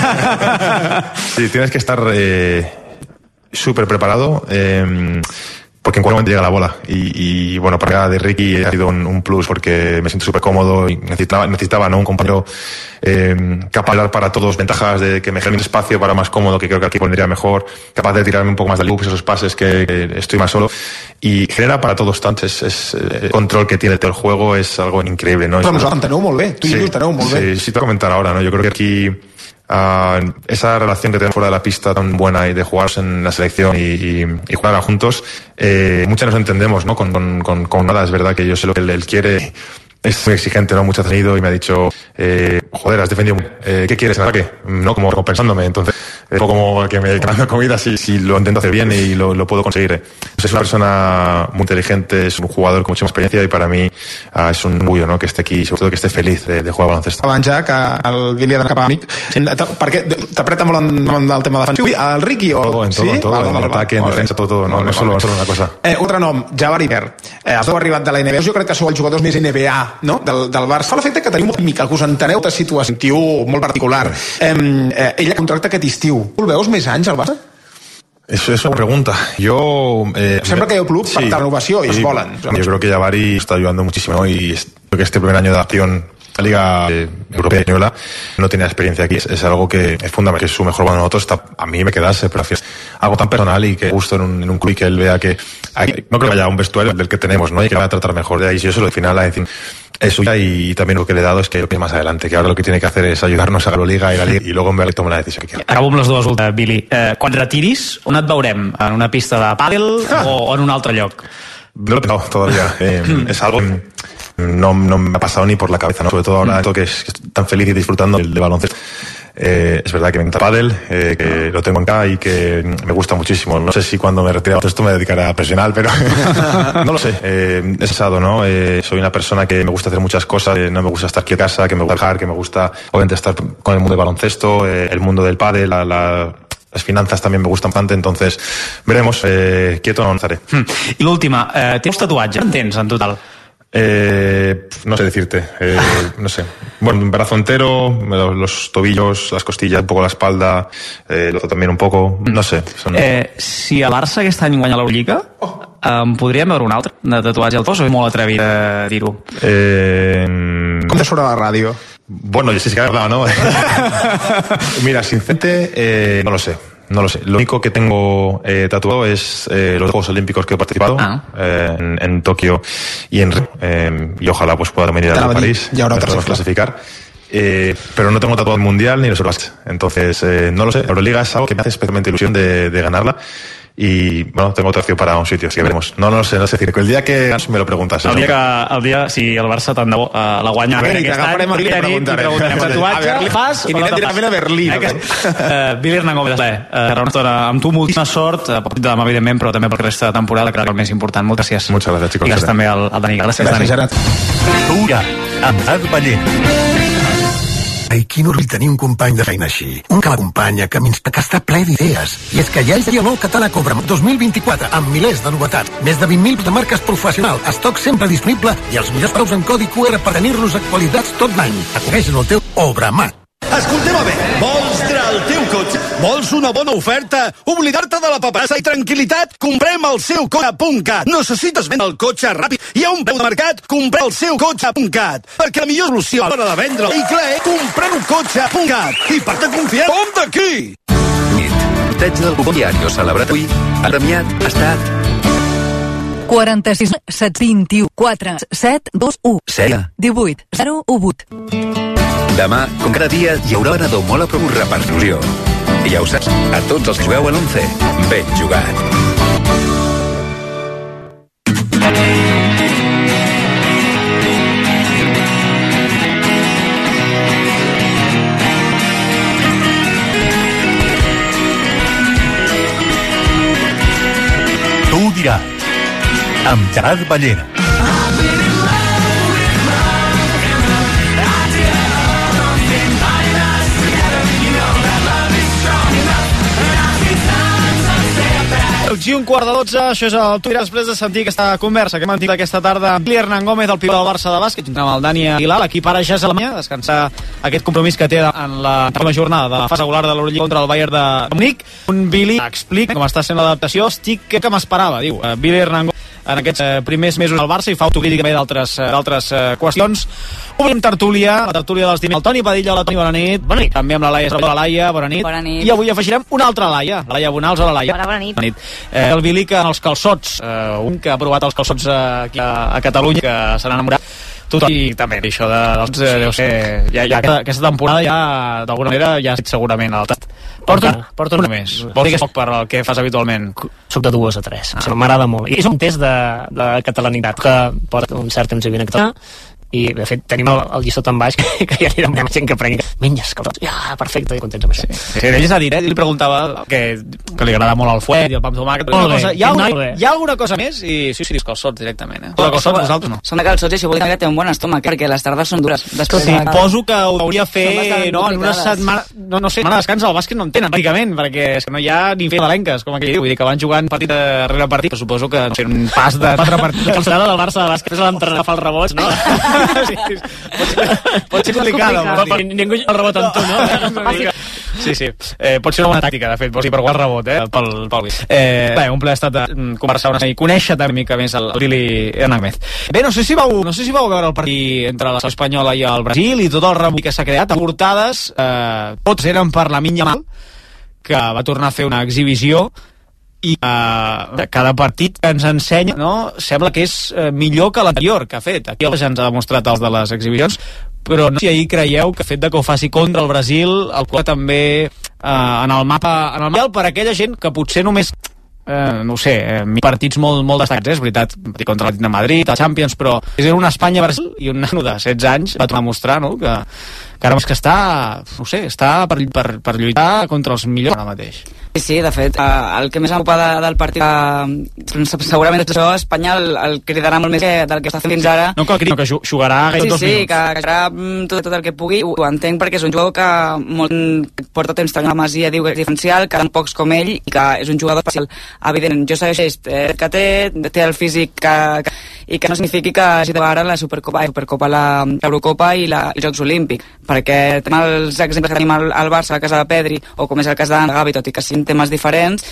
Sí, tienes que estar eh, súper preparado, eh, porque en cualquier momento llega la bola y, y bueno, para mí de Ricky ha sido un, un plus porque me siento súper cómodo y necesitaba, necesitaba ¿no? un compañero eh, capaz de dar para todos, ventajas de que me genere un espacio para más cómodo, que creo que aquí pondría mejor, capaz de tirarme un poco más de loops, esos pases que, que estoy más solo, y genera para todos tanto, es, es, el control que tiene todo el juego es algo increíble, ¿no? Però nosaltres enteneu molt bé, tu i sí, enteneu molt bé. Sí, sí, te voy a comentar ahora, ¿no? Yo creo que aquí Uh, esa relación que tenemos fuera de la pista tan buena y de jugar en la selección y, y, y jugar juntos, eh, muchas nos entendemos, ¿no? Con, con, con, con nada, es verdad que yo sé lo que él, él quiere, es muy exigente, ¿no? Mucho ha tenido y me ha dicho, eh, joder, has defendido, eh, ¿qué quieres en ataque? ¿No? Como, como pensándome, entonces, un poco como que me dando comida si, si lo intento hacer bien y lo, lo puedo conseguir. Entonces, es una persona muy inteligente, es un jugador con mucha experiencia y para mí uh, es un orgullo, ¿no? Que esté aquí, sobre todo que esté feliz de, de jugar baloncesto. Abans ja que el Billy ha d'anar cap a Nick, sí. perquè t'apreta molt en, en el tema defensiu. El Ricky o... Todo, en todo, ¿sí? en todo, vale, en vale, ataque, vale, en defensa, vale. todo, todo, no, Vale, no, solo, vale. no solo una cosa. Eh, otro nom, Jabari Ver. Eh, els heu arribat de la N B A. Jo crec que sou els jugadors més N B A, no? Del, del Barça. Fa l'efecte que teniu molt química, que us enteneu de situació, un tio molt particular. Eh, eh, ella contracta aquest estiu. Tu el veus més anys al Barça? Eso es una pregunta. Yo... Eh, Siempre que hay un club sí, para la renovación y sí, es volan. Yo creo que Jabari está ayudando muchísimo, ¿no? Y creo que este primer año de acción la Liga eh, Europea Española no tiene experiencia aquí. Es, es algo que es fundamental, que es su mejor cuando nosotros está, a mí me quedase, pero es algo tan personal y que justo en un, en un club y que él vea que hay, no creo que haya un vestuario del que tenemos, ¿no? Y que va a tratar mejor de ahí. Si yo se lo al final, a decir, es suya y también lo que le he dado es que lo que más adelante, que ahora lo que tiene que hacer es ayudarnos a la Liga y la Liga y luego en ver toma la decisión que quiera. Acabo amb les dues últimes, Billy. Eh, quan retiris, on et veurem? En una pista de pàdel ah. o en un altre lloc? No lo he pensado todavía. Eh, es algo que no, no me ha pasado ni por la cabeza, ¿no? Sobre todo ahora esto que, es, que estoy tan feliz y disfrutando del de baloncesto. Eh, es verdad que me encanta pádel, eh, que lo tengo acá y que me gusta muchísimo. No sé si cuando me retire esto me dedicaré a profesional, pero no lo sé. Eh, es asado, ¿no? Eh, soy una persona que me gusta hacer muchas cosas, eh, no me gusta estar aquí en casa, que me gusta trabajar, que me gusta obviamente estar con el mundo del baloncesto, eh, el mundo del pádel, la, la, las finanzas también me gustan bastante, entonces veremos. Eh, quieto no estaré. Mm. I l'última, eh, tens tatuatges? En tens en total? Eh, no sé decirte, eh, no sé. Bueno, un brazo entero, los, los tobillos, las costillas, un poco la espalda, eh, el otro también un poco, no sé. Son... Eh, si el Barça aquest any guanya l'Eurolliga, oh. em podríem veure un altre de tatuatge al cos o és molt atrevit de dir-ho? Eh... Com te surt a la ràdio? Bueno, yo sí que he hablado, ¿no? Mira, sinceramente, eh, no lo sé. No lo sé. Lo único que tengo eh, tatuado es eh, los Juegos Olímpicos que he participado ah. eh, en, en Tokio y en eh, y ojalá pues pueda venir a París. Y ahora podemos clasificar. Eh, pero no tengo tatuado el Mundial ni los Eurobasket. Entonces, eh, no lo sé. Euroliga es algo que me hace especialmente ilusión de, de ganarla. Y, bueno, tengo otra opción para un sitio, así que veremos. No, no lo sé, no sé decir. El día que ganes me lo preguntas. El dia que, el dia, si el Barça tant de bo uh, la guanya... A veure, que agafarem el dia nit i preguntarem. Tatuatge, fas... I anirem directament a Berlín. Uh, Billy Hernán Gómez, eh, uh, estona amb tu moltíssima sort, uh, partit de demà, evidentment, però també per resta de temporada, que era el més important. Moltes gràcies. Moltes gràcies, chicos. I gràcies també al, al Dani. Gràcies, gràcies Dani. Tu ja, amb Ad Ballent. Ai, quin orgull tenir un company de feina així. Un que m'acompanya, que m'inspira, que està ple d'idees. I és que ja és el nou Català Cobra dos mil vint-i-quatre, amb milers de novetats. Més de vint mil de marques professionals, estoc sempre disponible i els millors preus en codi Q R per tenir-los actualitzats tot l'any. Aconeixen el teu Obramat. Escolteu-me bé, vols treure el teu cotxe? Vols una bona oferta? Oblidar-te de la paperassa i tranquil·litat? Comprem el seu cotxe punt cat. Necessites vendre el cotxe ràpid i a un preu de mercat? Comprem el seu cotxe punt cat. Perquè la millor solució a l'hora de vendre el vehicle és comprem un cotxe punt cat. I per te confiar, com d'aquí? Nit. Sorteig del Bubó Diario celebrat avui. El premiat ha estat... quaranta-sis set vint-i-u quatre set dos u Sella. divuit zero u vuit. Demà, com cada dia, hi haurà venedor molt a procurrar per il·lusió. I ja ho saps, a tots els que jugueu a l'once, ben jugat. Tu ho diràs, amb Gerard Ballera. I un quart de dotze, això és el Twitter després de sentir aquesta conversa que hem mantingut aquesta tarda amb Billy Hernán Gómez, el pivot del Barça de bàsquet, amb el Dani Aguilar. L'equip ara ja és a Alemanya, descansar aquest compromís que té en la segona jornada de la fase regular de l'Eurolliga contra el Bayern de Munic. Un Billy explica com està sent l'adaptació. Estic que, que m'esperava, diu uh, Billy Hernán Gómez en aquests uh, primers mesos al Barça, i fa autocrítica també d'altres uh, d'altres uh, qüestions. Obrim tertúlia, la tertúlia dels dimecres. El Toni Padilla, la Toni, bona nit. Bona nit. També amb la Laia, la Laia, bona nit. Bona nit. I avui afegirem una altra Laia, la Laia Bonals. Hola, Laia. Bona, bona nit. Bona nit. Eh, el Billy que en els calçots, eh, un que ha provat els calçots aquí a, a Catalunya, que se n'ha enamorat. Tothom, i també això de, doncs, eh, deu ser, ja, ja, aquesta temporada ja, d'alguna manera, ja ha estat segurament al tat. Porta, porta una més. Vol dir que és poc per el que fas habitualment? Soc de dues a tres. Ah. M'agrada molt. I és un test de, de catalanitat que porta un cert temps vivint a Catalunya. I de fet tenim el, el lliçó tan baix que, que ja li demanem a gent que prengui menges calçots, ja, perfecte, i contents amb això. Sí, sí, ell s'ha dit, eh? Li preguntava que, que li agrada molt el fuet i el pa amb tomàquet. Hi, ha alguna, hi ha alguna cosa més? I sí, sí, dius calçots directament, eh? Però calçots, vosaltres no. Són de calçots i això vol dir que té un bon estómac, perquè les tardes són dures. Després sí, de... poso que ho hauria fer, no, en una setmana, no, no sé, setmana de descans al bàsquet no en tenen, pràcticament, perquè és que no hi ha ni fer valenques, com aquell diu, vull dir que van jugant partit darrere partit, però suposo que no sé, un pas de quatre partits. La cancel·lada del Barça de bàsquet és l'entrenador que fa els rebots, no? Sí, sí. Pot ser, pot ser complicada, però ningú el rebot amb tu, no? Sí, sí, eh, pot ser una bona tàctica, de fet, vols dir, per guardar el rebot, eh, pel, pel eh, bé, un plaer estat de conversar una i conèixer també una mica més el Billy Hernán Gómez. Bé, no sé si vau, no sé si vau veure el partit entre la selecció espanyola i el Brasil i tot el remull que s'ha creat, a portades, eh, tots eren per Lamine Yamal, que va tornar a fer una exhibició, i uh, cada partit que ens ensenya, no, sembla que és uh, millor que l'anterior que ha fet. Aquí ja ens ha demostrat els de les exhibicions, però no sé si ahir creieu que el fet de que ho faci contra el Brasil el qual també uh, en el mapa en el mapa per a aquella gent que potser només Uh, no ho sé, eh, partits molt, molt destacats, eh? És veritat, contra l'Atlètic de Madrid, el Champions, però és un Espanya-Brasil i un nano de setze anys va tornar a mostrar, no?, que, que ara més que està, no sé, està per, per, per lluitar contra els millors ara mateix. Sí, sí, de fet, eh, el que més em ocupa de, del partit, eh, segurament és això, Espanya el, el cridarà molt més que del que està fent fins ara. No que el cridi, que jugarà sí, dos sí, minuts. Que, que jugarà tot, tot el que pugui, ho, ho entenc perquè és un jugador que molt, que porta temps tenint la Masia, diu que és diferencial, que en pocs com ell, i que és un jugador especial. Evident, jo segueixo eh, que té, té el físic que, que, i que no signifiqui que hagi de veure la Supercopa, la Supercopa, l'Eurocopa i la, els Jocs Olímpics, perquè tenim els exemples que tenim al, al Barça, la casa de Pedri, o com és el cas de Gavi, tot i que siguin temes diferents,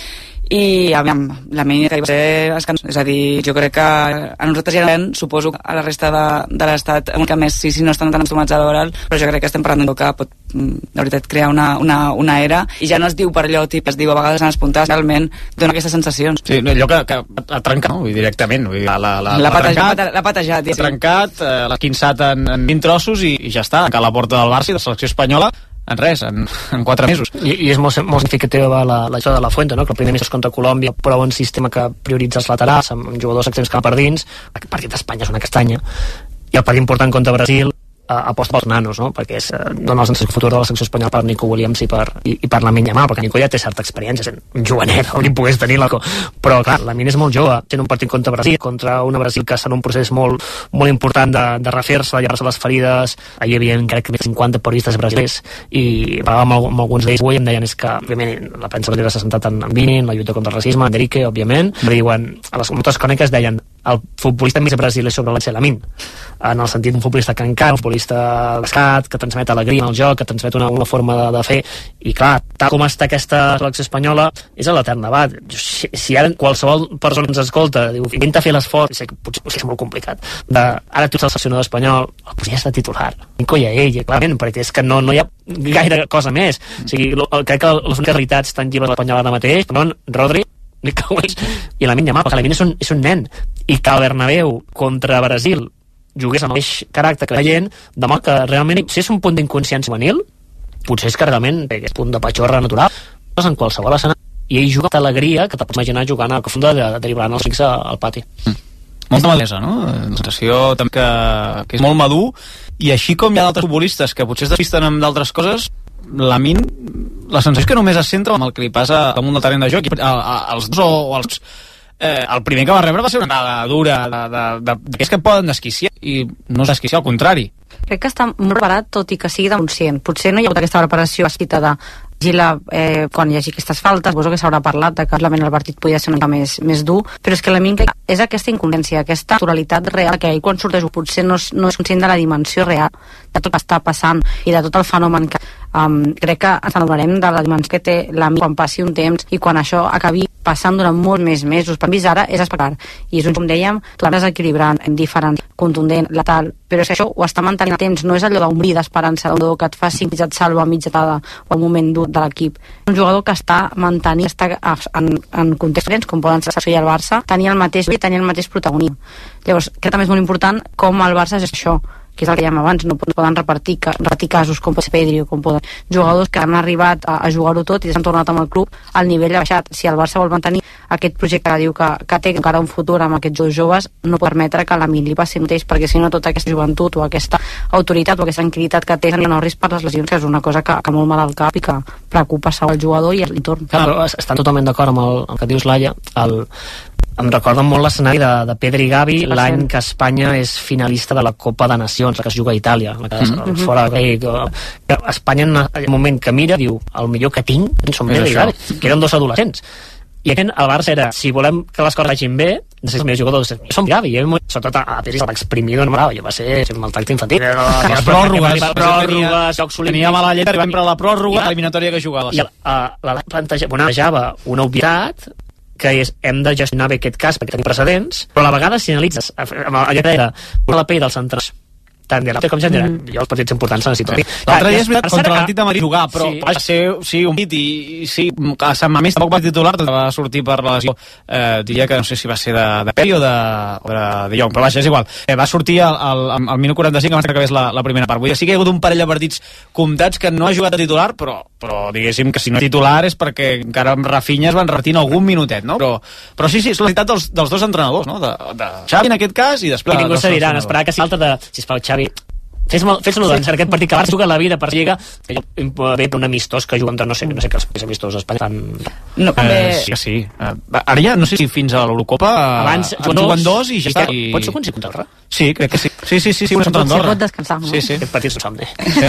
i aviam, la mínia que hi va ser escandós. És a dir, jo crec que a nosaltres ja no suposo que a la resta de, de l'estat una mica més, sí, sí, no estan tan acostumats a l'oral, però jo crec que estem parlant d'un que pot, de veritat, crear una, una, una era, i ja no es diu per allò tip, es diu a vegades en espontàs, realment dona aquestes sensacions. Sí, allò que, que ha trencat, no? Vull dir, directament, vull dir, la, la, la, la, patejat, l'ha patejat, l'ha trencat, eh, l'ha quinçat en, en vint trossos i, i ja està, que a la porta del Barça i de la selecció espanyola en res, en, en quatre mesos. I, i és molt, molt significativa la, la de la Fuente, no? Que el primer mes és contra Colòmbia, prova un sistema que prioritza els laterals, amb jugadors extrems cap per dins. El partit d'Espanya és una castanya. I el partit important contra Brasil uh, aposta pels nanos, no? Perquè és, uh, dona el sensació futur de la selecció espanyola per Nico Williams i per, i, i per Lamine Yamal, perquè Nico ja té certa experiència, sent un jovenet, hauria pogués tenir la... Però, clar, Lamine és molt jove, sent un partit contra Brasil, contra una Brasil que serà un procés molt, molt important de, de refer-se, de llevar-se les ferides. Ahir hi havia, crec que més de cinquanta periodistes brasilers, i parlàvem amb, amb alguns d'ells avui, em deien és que, òbviament, la premsa brasilera s'ha centrat en, en Vini, en la lluita contra el racisme, en Enrique, òbviament, però diuen, a les moltes cròniques deien el futbolista més brasiler sobre l'Ance Lamine, en el sentit d'un futbolista que encara, un futbolista bascat, que transmet alegria en el joc, que transmet una, una forma de, de fer, i clar, tal com està aquesta selecció espanyola, és a l'etern debat. Si, si ara qualsevol persona ens escolta, diu, intenta fer l'esforç, sé que potser, potser és molt complicat, de, ara tu ets el seleccionador espanyol, el podries de titular, Nico i a ell, clarament, perquè és que no, no hi ha gaire cosa més. O sigui, lo, crec que les úniques realitats tangibles de l'Espanyol ara mateix són Rodri, Nico i Lamine Yamal, perquè Lamine és un, és un nen, i que el Bernabéu contra Brasil jugués amb el mateix caràcter que la gent, demà que realment, si és un punt d'inconsciència juvenil, potser és que realment és punt de patxorra natural, en qualsevol escena, i ell juga amb alegria que te pots imaginar jugant a la profunda de, de dribblant els xics al pati. Mm. Molta maduresa, no? Una sensació també que, que és molt madur, i així com hi ha d'altres futbolistes que potser es despisten amb d'altres coses, Lamine, la sensació és que només es centra amb el que li passa damunt del terreny de joc, i els dos o els Eh, el primer que va rebre va ser una entrada dura d'aquells que poden desquiciar, i no és desquiciar, al contrari. Crec que està molt preparat, tot i que sigui conscient. Potser no hi ha hagut aquesta preparació escrita de Gila, eh, quan hi hagi aquestes faltes, suposo que s'haurà parlat de que realment el partit podia ser una mica més, més dur, però és que la minca és aquesta inconsciència, aquesta naturalitat real, que ell quan surt de joc potser no és, no és conscient de la dimensió real de tot que està passant i de tot el fenomen que um, crec que ens adonarem de la dimensió que té la minca quan passi un temps i quan això acabi passant durant molts més mesos. Per mi ara és espectacular, i és un, com dèiem, tot desequilibrant, diferent, contundent, letal, però és que això ho està mantenint a temps, no és allò d'un bri d'esperança, d'un jugador que et fa cinc i et salva a mitja tarda o al moment dur de l'equip. Un jugador que està mantenint, està en, en contexts diferents, com poden ser el Sevilla i el Barça, tenir el mateix i tenir el mateix protagonisme. Llavors, crec que també és molt important com el Barça és això, que és el que dèiem abans, no poden repartir, repartir casos com pot ser Pedri o com poden jugadors que han arribat a, a jugar-ho tot i s'han tornat amb el club, el nivell ha baixat. Si el Barça vol mantenir aquest projecte que diu que, que té encara un futur amb aquests dos joves, no pot permetre que la Mili passi mateix, perquè si no tota aquesta joventut o aquesta autoritat o aquesta tranquil·litat que té no hi risc per les lesions, que és una cosa que, que molt mal al cap i que preocupa segur el jugador i l'entorn. Clar, però estan totalment d'acord amb el, el que dius, Laia. El, em recorda molt l'escenari de, de Pedri i Gavi l'any que Espanya és finalista de la Copa de Nacions, la que es juga a Itàlia, la que mm-hmm. fora, eh, que Espanya en el moment que mira diu, el millor que tinc són Pedri i Gavi, que eren dos adolescents, i aquest el Barça era, si volem que les coses vagin bé, necessitem els meus jugadors, som Gavi, i sobretot a Pedri se'l va exprimir d'una manera, jo va ser un maltracte infantil, les pròrrogues, pròrrogues, jocs olímpics, tenia mala llet, arribant per a la pròrroga, l'eliminatòria que jugava, i la plantejava una obvietat que és, hem de gestionar bé aquest cas perquè tenim precedents, però a la vegada si analitzes allò que era la pell dels centres tant de l'altre com gent, mm. jo els partits importants se necessiten. L'altre dia és veritat, contra l'Atlètic de Madrid jugar, però sí. va ser sí, un hit i, i sí, a Sant Mamés tampoc va titular, va sortir per la lesió, eh, diria que no sé si va ser de, de Peri o de, o de, de Jong, però vaja, és igual. Eh, va sortir al, al, al minut quaranta-cinc abans que acabés la, la primera part. Vull dir, sí que hi ha hagut un parell de partits comptats que no ha jugat a titular, però, però diguéssim que si no és titular és perquè encara amb Rafinha es van repetir en algun minutet, no? Però, però sí, sí, és la veritat dels, dels dos entrenadors, no? De, de Xavi en aquest cas i després... I ningú se diran, esperar que si alta de... Sisplau, Xavi, fes-lo fes doncs, en aquest partit que Barça juga la vida per Lliga, que ve un amistós que juga entre no sé, no sé que els amistosos a Espanya fan... No, eh, sí, sí. Uh, ara ja, no sé si fins a l'Eurocopa abans juguen, juguen dos i ja està. I... Pots jugar contra Andorra? Sí, crec que sí. Sí, sí, sí, sí, contra Andorra. Pot descansar, no? Sí, sí. Aquest partit s'ho somni. Sí.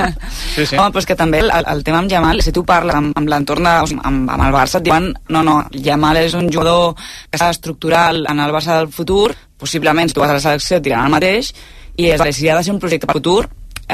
sí, sí. Home, però és que també el, el tema amb Yamal, si tu parles amb, amb l'entorn de... O sigui, amb, amb el Barça, et diuen, no, no, Yamal és un jugador que està estructural en el Barça del futur, possiblement si tu vas a la selecció et diran el mateix, i és, vale, si ha de ser un projecte per futur,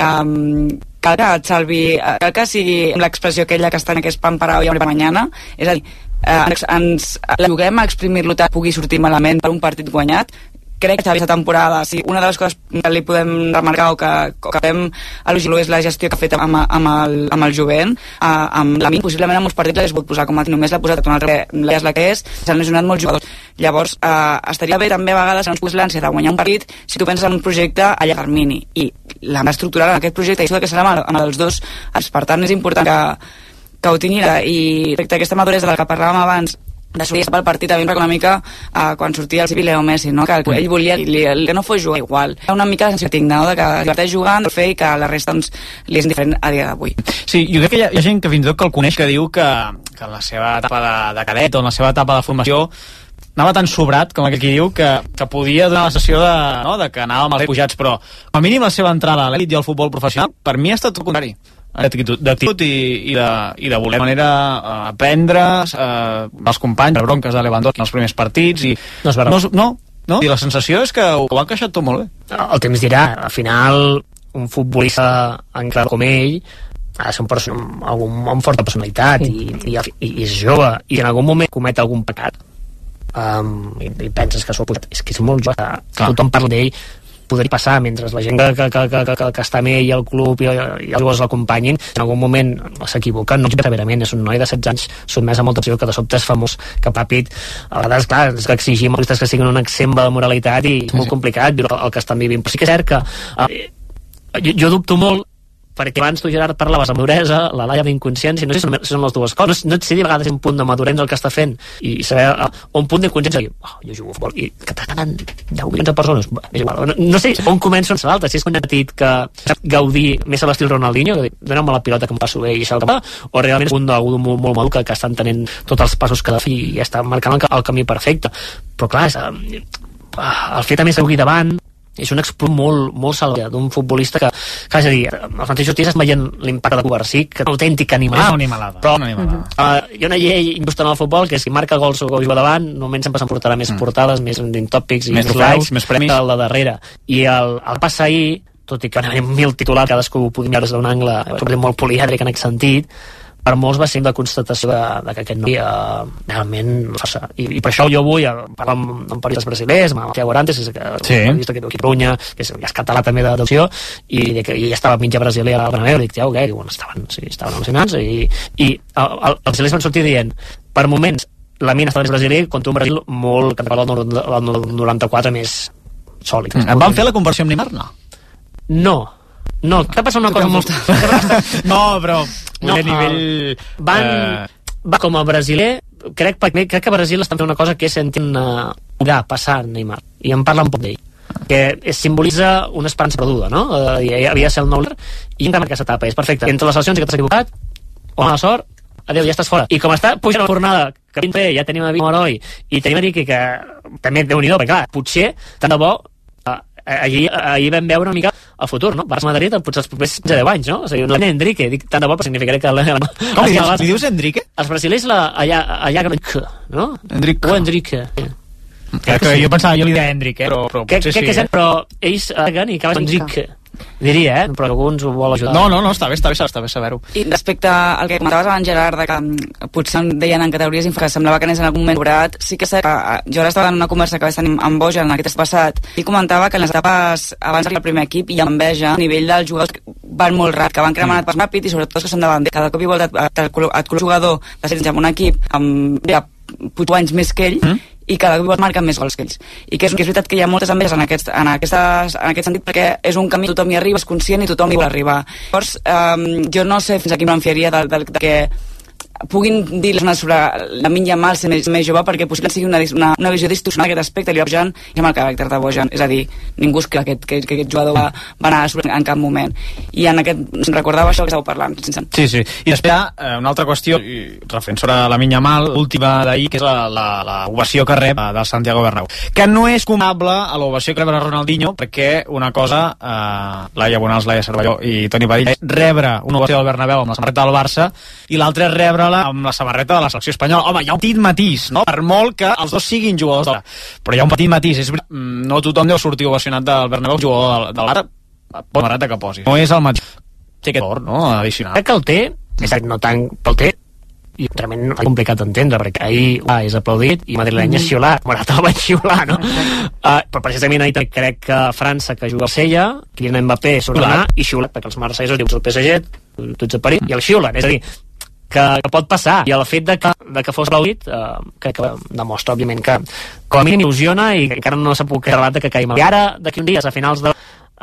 Um, cal que et salvi, cal que sigui l'expressió aquella que està en aquest pan parado i hambre per mañana, és a dir, eh, ens, ens la juguem a exprimir-lo tant pugui sortir malament per un partit guanyat. Crec que aquesta temporada, sí, una de les coses que li podem remarcar o que, que fem elogiar és la gestió que ha fet amb, amb, el, amb el jovent, eh, amb la Min, possiblement en molts partits l'hagués pogut posar com a només l'ha posat una altra, la és la que és, s'han lesionat molts jugadors. Llavors, eh, estaria bé també a vegades que no ens pogués l'ànsia de guanyar un partit si tu penses en un projecte a llarg termini, i la estructural en aquest projecte, i això que serà amb, amb els dos, per tant és important que, que ho tinguin, i respecte a aquesta maduresa de la que parlàvem abans, de sortir pel partit, a mi em recorda una mica uh, quan sortia el Leo Messi, no? Que ell volia li, que no fos jugar igual. Hi ha una mica de sensació que tinc, no? De que es diverteix jugant, del fer, i que la resta doncs, li és indiferent a dia d'avui. Sí, jo crec que hi ha, hi ha gent que fins i tot que el coneix que diu que, que en la seva etapa de, de cadet o en la seva etapa de formació anava tan sobrat, com aquell que diu, que, que podia donar la sensació de, no? De que anàvem els pujats, però com a mínim la seva entrada a l'elit i al futbol professional per mi ha estat tot el contrari, d'actitud i, i, de, i de voler manera uh, aprendre uh, els companys, les bronques de Lewandowski en els primers partits i no, és no, no, no, i la sensació és que ho, ho ha encaixat tot molt bé. El temps dirà, al final un futbolista encara com ell ha de ser un person amb, amb forta personalitat i, i, i, i és jove i en algun moment comet algun pecat, um, i, i penses que s'ho ha posat, és que és molt jove, tothom parla d'ell, podria passar mentre la gent que, que, que, que, que, que està amb ell al club i, i els jugadors l'acompanyin, en algun moment s'equivoca, no severament, és un noi de setze anys sotmès a molta pressió, que de sobte és famós, que ràpid, a vegades, clar, és que exigim als que siguin un exemple de moralitat i és molt complicat viure el que estan vivint, però sí que és cert que eh, jo, jo dubto molt, perquè abans tu, Gerard, parlaves de maduresa, la Laia d'inconsciència, no sé si són, si són les dues coses, no et sé dir a vegades un punt de maduresa el que està fent i saber, o un punt d'inconsciència, oh, jo jugo a futbol, i que t'agraden deu milions de persones, és igual, no, no sé on comença on l'altre, si és un petit que sap gaudir més a l'estil Ronaldinho, que doneu-me la pilota que em passo bé i això el que va, o realment és un d'algú molt, molt madur que, que està entenent tots els passos que ha de fer i està marcant el, el camí perfecte, però clar, és, uh, el fet a més de seguir davant és un explot molt, molt salvatge d'un futbolista que, que és a dir, els mateixos dies es veien l'impacte de Covarsí, que és un autèntic animal. És una animalada. Però una animalada. Uh, hi ha una llei injusta en el futbol, que és qui marca gols o juga davant, només sempre s'emportarà més mm. portades, més tòpics i més likes, més premis. Que el de darrere. I el, el passa ahir, tot i que hi ha mil titulars, cadascú ho podem veure des d'un angle, molt polièdric en aquest sentit, per molts va ser la constatació de, de que aquest noi uh, realment força. I, i per això jo vull parlar amb, amb periodistes brasilers, amb Thiago Arantes, que és el sí. periodista que aquí Brunya, que és, ja és català també d'adopció, i de que ja estava mitja brasiler al Bernabéu, i dic, Thiago, què? I bueno, estaven, sí, estaven al·lucinants, i, i el, el, els brasilers van sortir dient, per moments, la mina estava més brasiler contra un Brasil molt, que recorda el, el noranta-quatre més sòlid. Mm. Em van fer la conversió amb Neymar, no? No. No, que passa una cosa molt... no, però... No, a nivell... Van, uh... va com a brasiler, crec, crec que a Brasil estan fent una cosa que és sentir uh, ja, passar Neymar, i en parla un poc d'ell, que es simbolitza una esperança perduda, no? Uh, havia de ser el nou líder, i encara aquesta etapa, és perfecte. Entre les seleccions i que t'has equivocat, o mala sort, adéu, ja estàs fora. I com està pujant la jornada, que pinta bé, ja tenim a Vic Moroi, i tenim a Riqui, que també déu-n'hi-do, perquè clar, potser, tant de bo, ahir, ahir vam veure una mica el futur, no? Barça Madrid potser els propers quinze deu anys, no? O sigui, no tenen Enrique, dic tant de bo, però significaria que... La, com li dius, li dius Enrique? Els brasilers, la, allà, allà, no? Enrique. O Enrique. Que, que jo pensava, jo li deia Enrique, però, però que, potser que, sí, que eh? Però ells aguen i acaben Enrique. Diria, eh? Però alguns ho vol ajudar. No, no, no, està bé, està bé, està bé saber-ho. I respecte al que comentaves abans, Gerard, de que potser deien en categories que semblava que anés en algun moment obrat, sí que sé que jo ara estava en una conversa que vaig tenir amb Boja en aquest passat, i comentava que en les etapes abans d'arribar al primer equip hi ha enveja a nivell dels jugadors que van molt ràpid, que van cremant pas ràpid i sobretot els que són davant. Cada cop igual et, et, et col·loca jugador de setze en un equip amb ja, potser anys més que ell, mm? i cada cop marquen més gols que ells. I que és, que és veritat que hi ha moltes enveges en aquest, en, aquestes, en aquest sentit, perquè és un camí, tothom hi arriba, és conscient i tothom hi vol arribar. Llavors, um, jo no sé fins aquí em fiaria de, de, de que puguin dir-les una sobre la Lamine Yamal ser més, més jove, perquè possiblement sigui una, una, una visió distorsionada d'aquest aspecte, li va Bojan i amb el caràcter de Bojan, és a dir, ningú es creu que, que, que aquest jugador va, va anar a sobre en cap moment, i en aquest em recordava això que estàveu parlant, sense... Sí, sí, i després eh, una altra qüestió referent sobre la Lamine Yamal, l'última d'ahir, que és la, la, la ovació que rep del Santiago Bernabéu, que no és comparable a l'ovació que rep el Ronaldinho, perquè una cosa eh, Laia Bonals, Laia Cervelló i Toni Padilla és rebre una ovació del Bernabéu amb la samarreta del Barça, i l'altra és rebre amb la samarreta de la selecció espanyola. Home, hi ha un petit matís, no? Per molt que els dos siguin jugadors de la... Però hi ha un petit matís. És... No tothom deu sortir ovacionat del Bernabéu, jugador de l'ara, pot samarreta que posi. No és el mateix. Té aquest valor, no? Addicional. Crec que el té, és no tant, però el té i realment és complicat d'entendre, perquè ahir ah, és aplaudit i madrileny és xiulat, Morata el va xiular, no? Uh, però precisament ahir crec que França, que juga al Sella, Kylian Mbappé surt d'anar i xiulat, perquè els marseillesos dius el P S G, tu ets a París, i el xiulen, és a dir, que, que pot passar, i el fet de que, de que fos aplaudit uh, crec que demostra, òbviament, que com a mínim il·lusiona i encara no s'ha pogut quedar relat que caïm. I ara, d'aquí uns dies, a finals de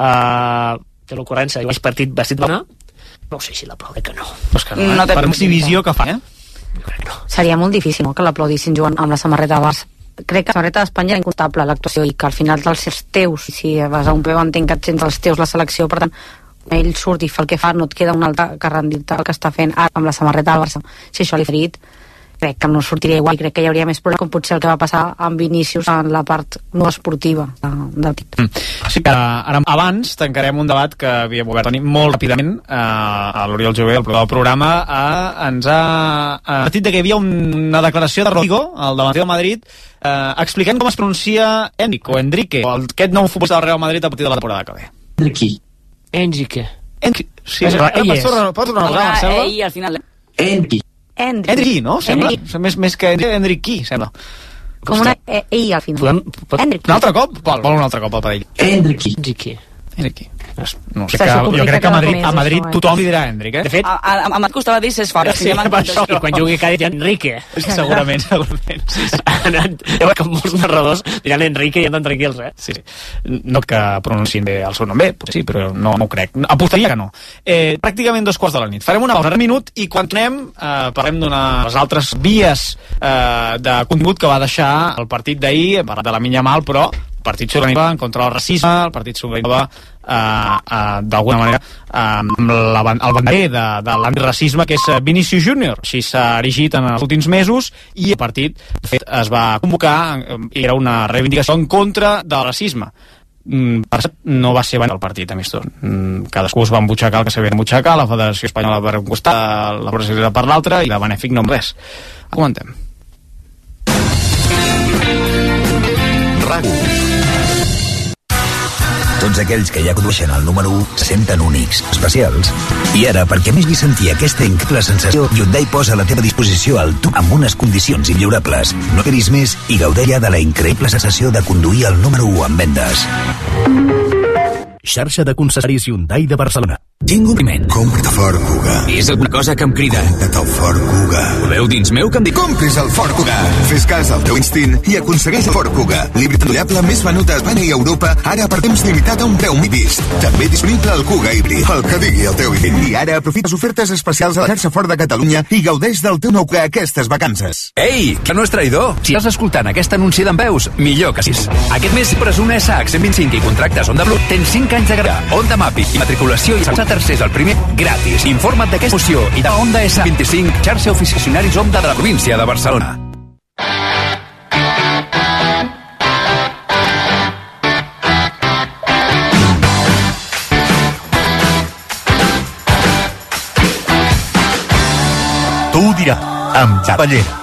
uh, té l'ocorrència, i vaig partit vestit de dona, no sé si l'aplaudé que no. Pues que no, eh? No per exhibició que fa, eh? No. Seria molt difícil, no?, que l'aplaudissin jugant amb la samarreta de Barça. Crec que la samarreta d'Espanya era incontable l'actuació i que al final dels teus, si vas a un peu entenc que et sents els teus la selecció, per tant ell surt i fa el que fa, no et queda un altre que rendir-te el que està fent ara amb la samarreta del Barça. Si això li ha ferit, crec que no sortiria igual, crec que hi hauria més problemes com potser el que va passar amb Vinícius en la part no esportiva del tit. Mm. Sí que ara, abans tancarem un debat que havíem obert molt ràpidament, eh, a l'Oriol Jové, el programa, eh, ens ha advertit que hi havia una declaració de Rodrigo, el davanter del Madrid, eh, explicant com es pronuncia Enrique o Enrique, o aquest nou futbolista del Real Madrid a partir de la temporada que ve. Enrique. Enrique. Enrique. Sí, sí, pots tornar a posar, Marcelo? Ell al final. Enrique. Enrique. Enrique, no? Sembla. Enrique. Més, més que Enrique, sembla. Com una E I al final. Podem, pot... Un altre cop? Vol, vol un altre cop el parell. Enrique. Enrique. Enrique. No sé, que, jo crec que a Madrid, a Madrid això, tothom li dirà Enrique. De fet, a, a, a Madrid costava dir ses fora. Sí, i quan jugui cada dia Enrique. Segurament, segurament. Sí, sí. Com molts narradors diran Enrique i andan tranquils, eh? Sí, sí. No que pronunciïn bé el seu nom bé, potser sí, però no, no ho crec. Apostaria que no. Eh, pràcticament dos quarts de la nit. Farem una pausa, un minut, i quan tornem eh, parlem d'una de les altres vies eh, de contingut que va deixar el partit d'ahir, hem parlat de la Minya Mal, però el partit s'organitzava en contra del racisme, el partit s'organitzava eh, eh, d'alguna manera eh, amb la, el banderer de, de l'antiracisme, que és Vinícius Júnior. Així s'ha erigit en els últims mesos, i el partit, de fet, es va convocar i era una reivindicació en contra del racisme. Mm, per cert, no va ser el partit amistós. Mm, cadascú es va embutxacar el que s'havia d'embutxacar, la Federació Espanyola per un costat, la Brasileira per l'altre, i la Benèfic no amb res. Comentem. RAC u. Tots aquells que ja condueixen el número u se senten únics, especials. I ara, perquè més li sentir aquesta increïble sensació, Hyundai posa a la teva disposició el Tuc amb unes condicions immillorables. No quedis més i gaudeix de la increïble sensació de conduir el número u en vendes. Xarxa de concessionaris Hyundai de Barcelona. Tinc un priment. Compra't Ford Kuga. És alguna cosa que em crida. Compra't el Ford Kuga. Ho veu dins meu que em dic... Compris el Ford Kuga. Fes cas al teu instint i aconsegueix el Ford Kuga. L'híbrid endollable més venut a Espanya i Europa, ara per temps limitat a un preu mai vist. També disponible el Kuga híbrid. El que digui el teu instint. I ara aprofita les ofertes especials a la xarxa Ford de Catalunya i gaudeix del teu nou Kuga aquestes vacances. Ei, que no és traïdor. Si estàs escoltant aquest anunci d'en veus, millor que sis. Aquest mes, si pres un S H cent vint-i-cinc i contractes Onda Blue, tens cinc anys de grà, Onda Mapping i matriculació i sense tercers al primer gratis. Informa't d'aquesta opció i de Onda S vint-i-cinc, xarxa oficionaris Onda de la província de Barcelona. Tu ho dirà, amb Xapallera.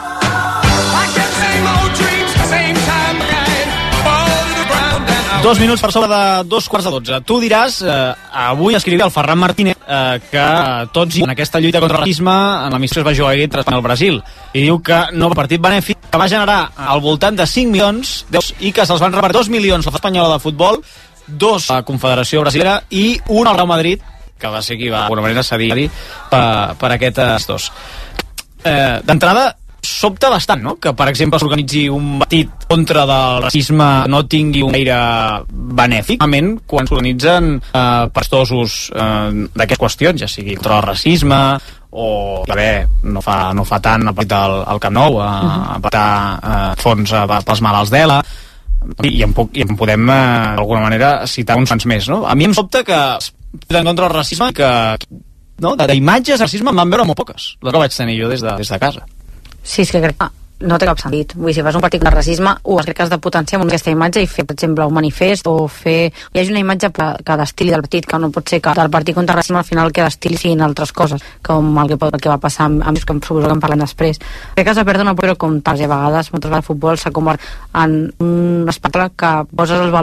Dos minuts per sobre de dos quarts de dotze. Tu diràs, eh, avui escrivia el Ferran Martínez eh, que tots en aquesta lluita contra el racisme en l'amissió es va jugar entre Espanya i el Brasil, i diu que no partit benèfic que va generar al voltant de cinc milions d'euros i que se'ls van repartir dos milions a la Espanyola de Futbol, dos a la Confederació Brasilera i un al Real Madrid, que va ser qui va d'alguna manera cedir per, per aquests dos. Eh, D'entrada, sobta bastant, no?, que per exemple s'organitzi un partit contra del racisme no tingui un aire benèfic, quan s'organitzen eh, pastosos eh, d'aquestes qüestions, ja sigui contra el racisme o, ja bé, no fa, no fa tant el partit al, al Camp Nou a, a patar eh, fons eh, pels malalts d'Ela, i, i, en, puc, i en podem eh, d'alguna manera citar uns quants més, no? A mi em sobta que en contra el racisme que, no?, d'imatges de racisme em van veure molt poques, les que vaig tenir jo des de, des de casa. Sí, és que crec que no té cap sentit. Vull dir, si fas un partit de racisme, uh, crec que has de potenciar amb aquesta imatge i fer, per exemple, un manifest o fer... Hi hagi una imatge que destil·li del partit, que no pot ser que del partit contra el racisme al final que destil·li siguin altres coses, com el que, pot, el que va passar amb, amb que suposo que en parlem després. Crec que s'ha perdut una però com tals, i a vegades moltes vegades el futbol s'ha convertit en un espectacle que poses els valors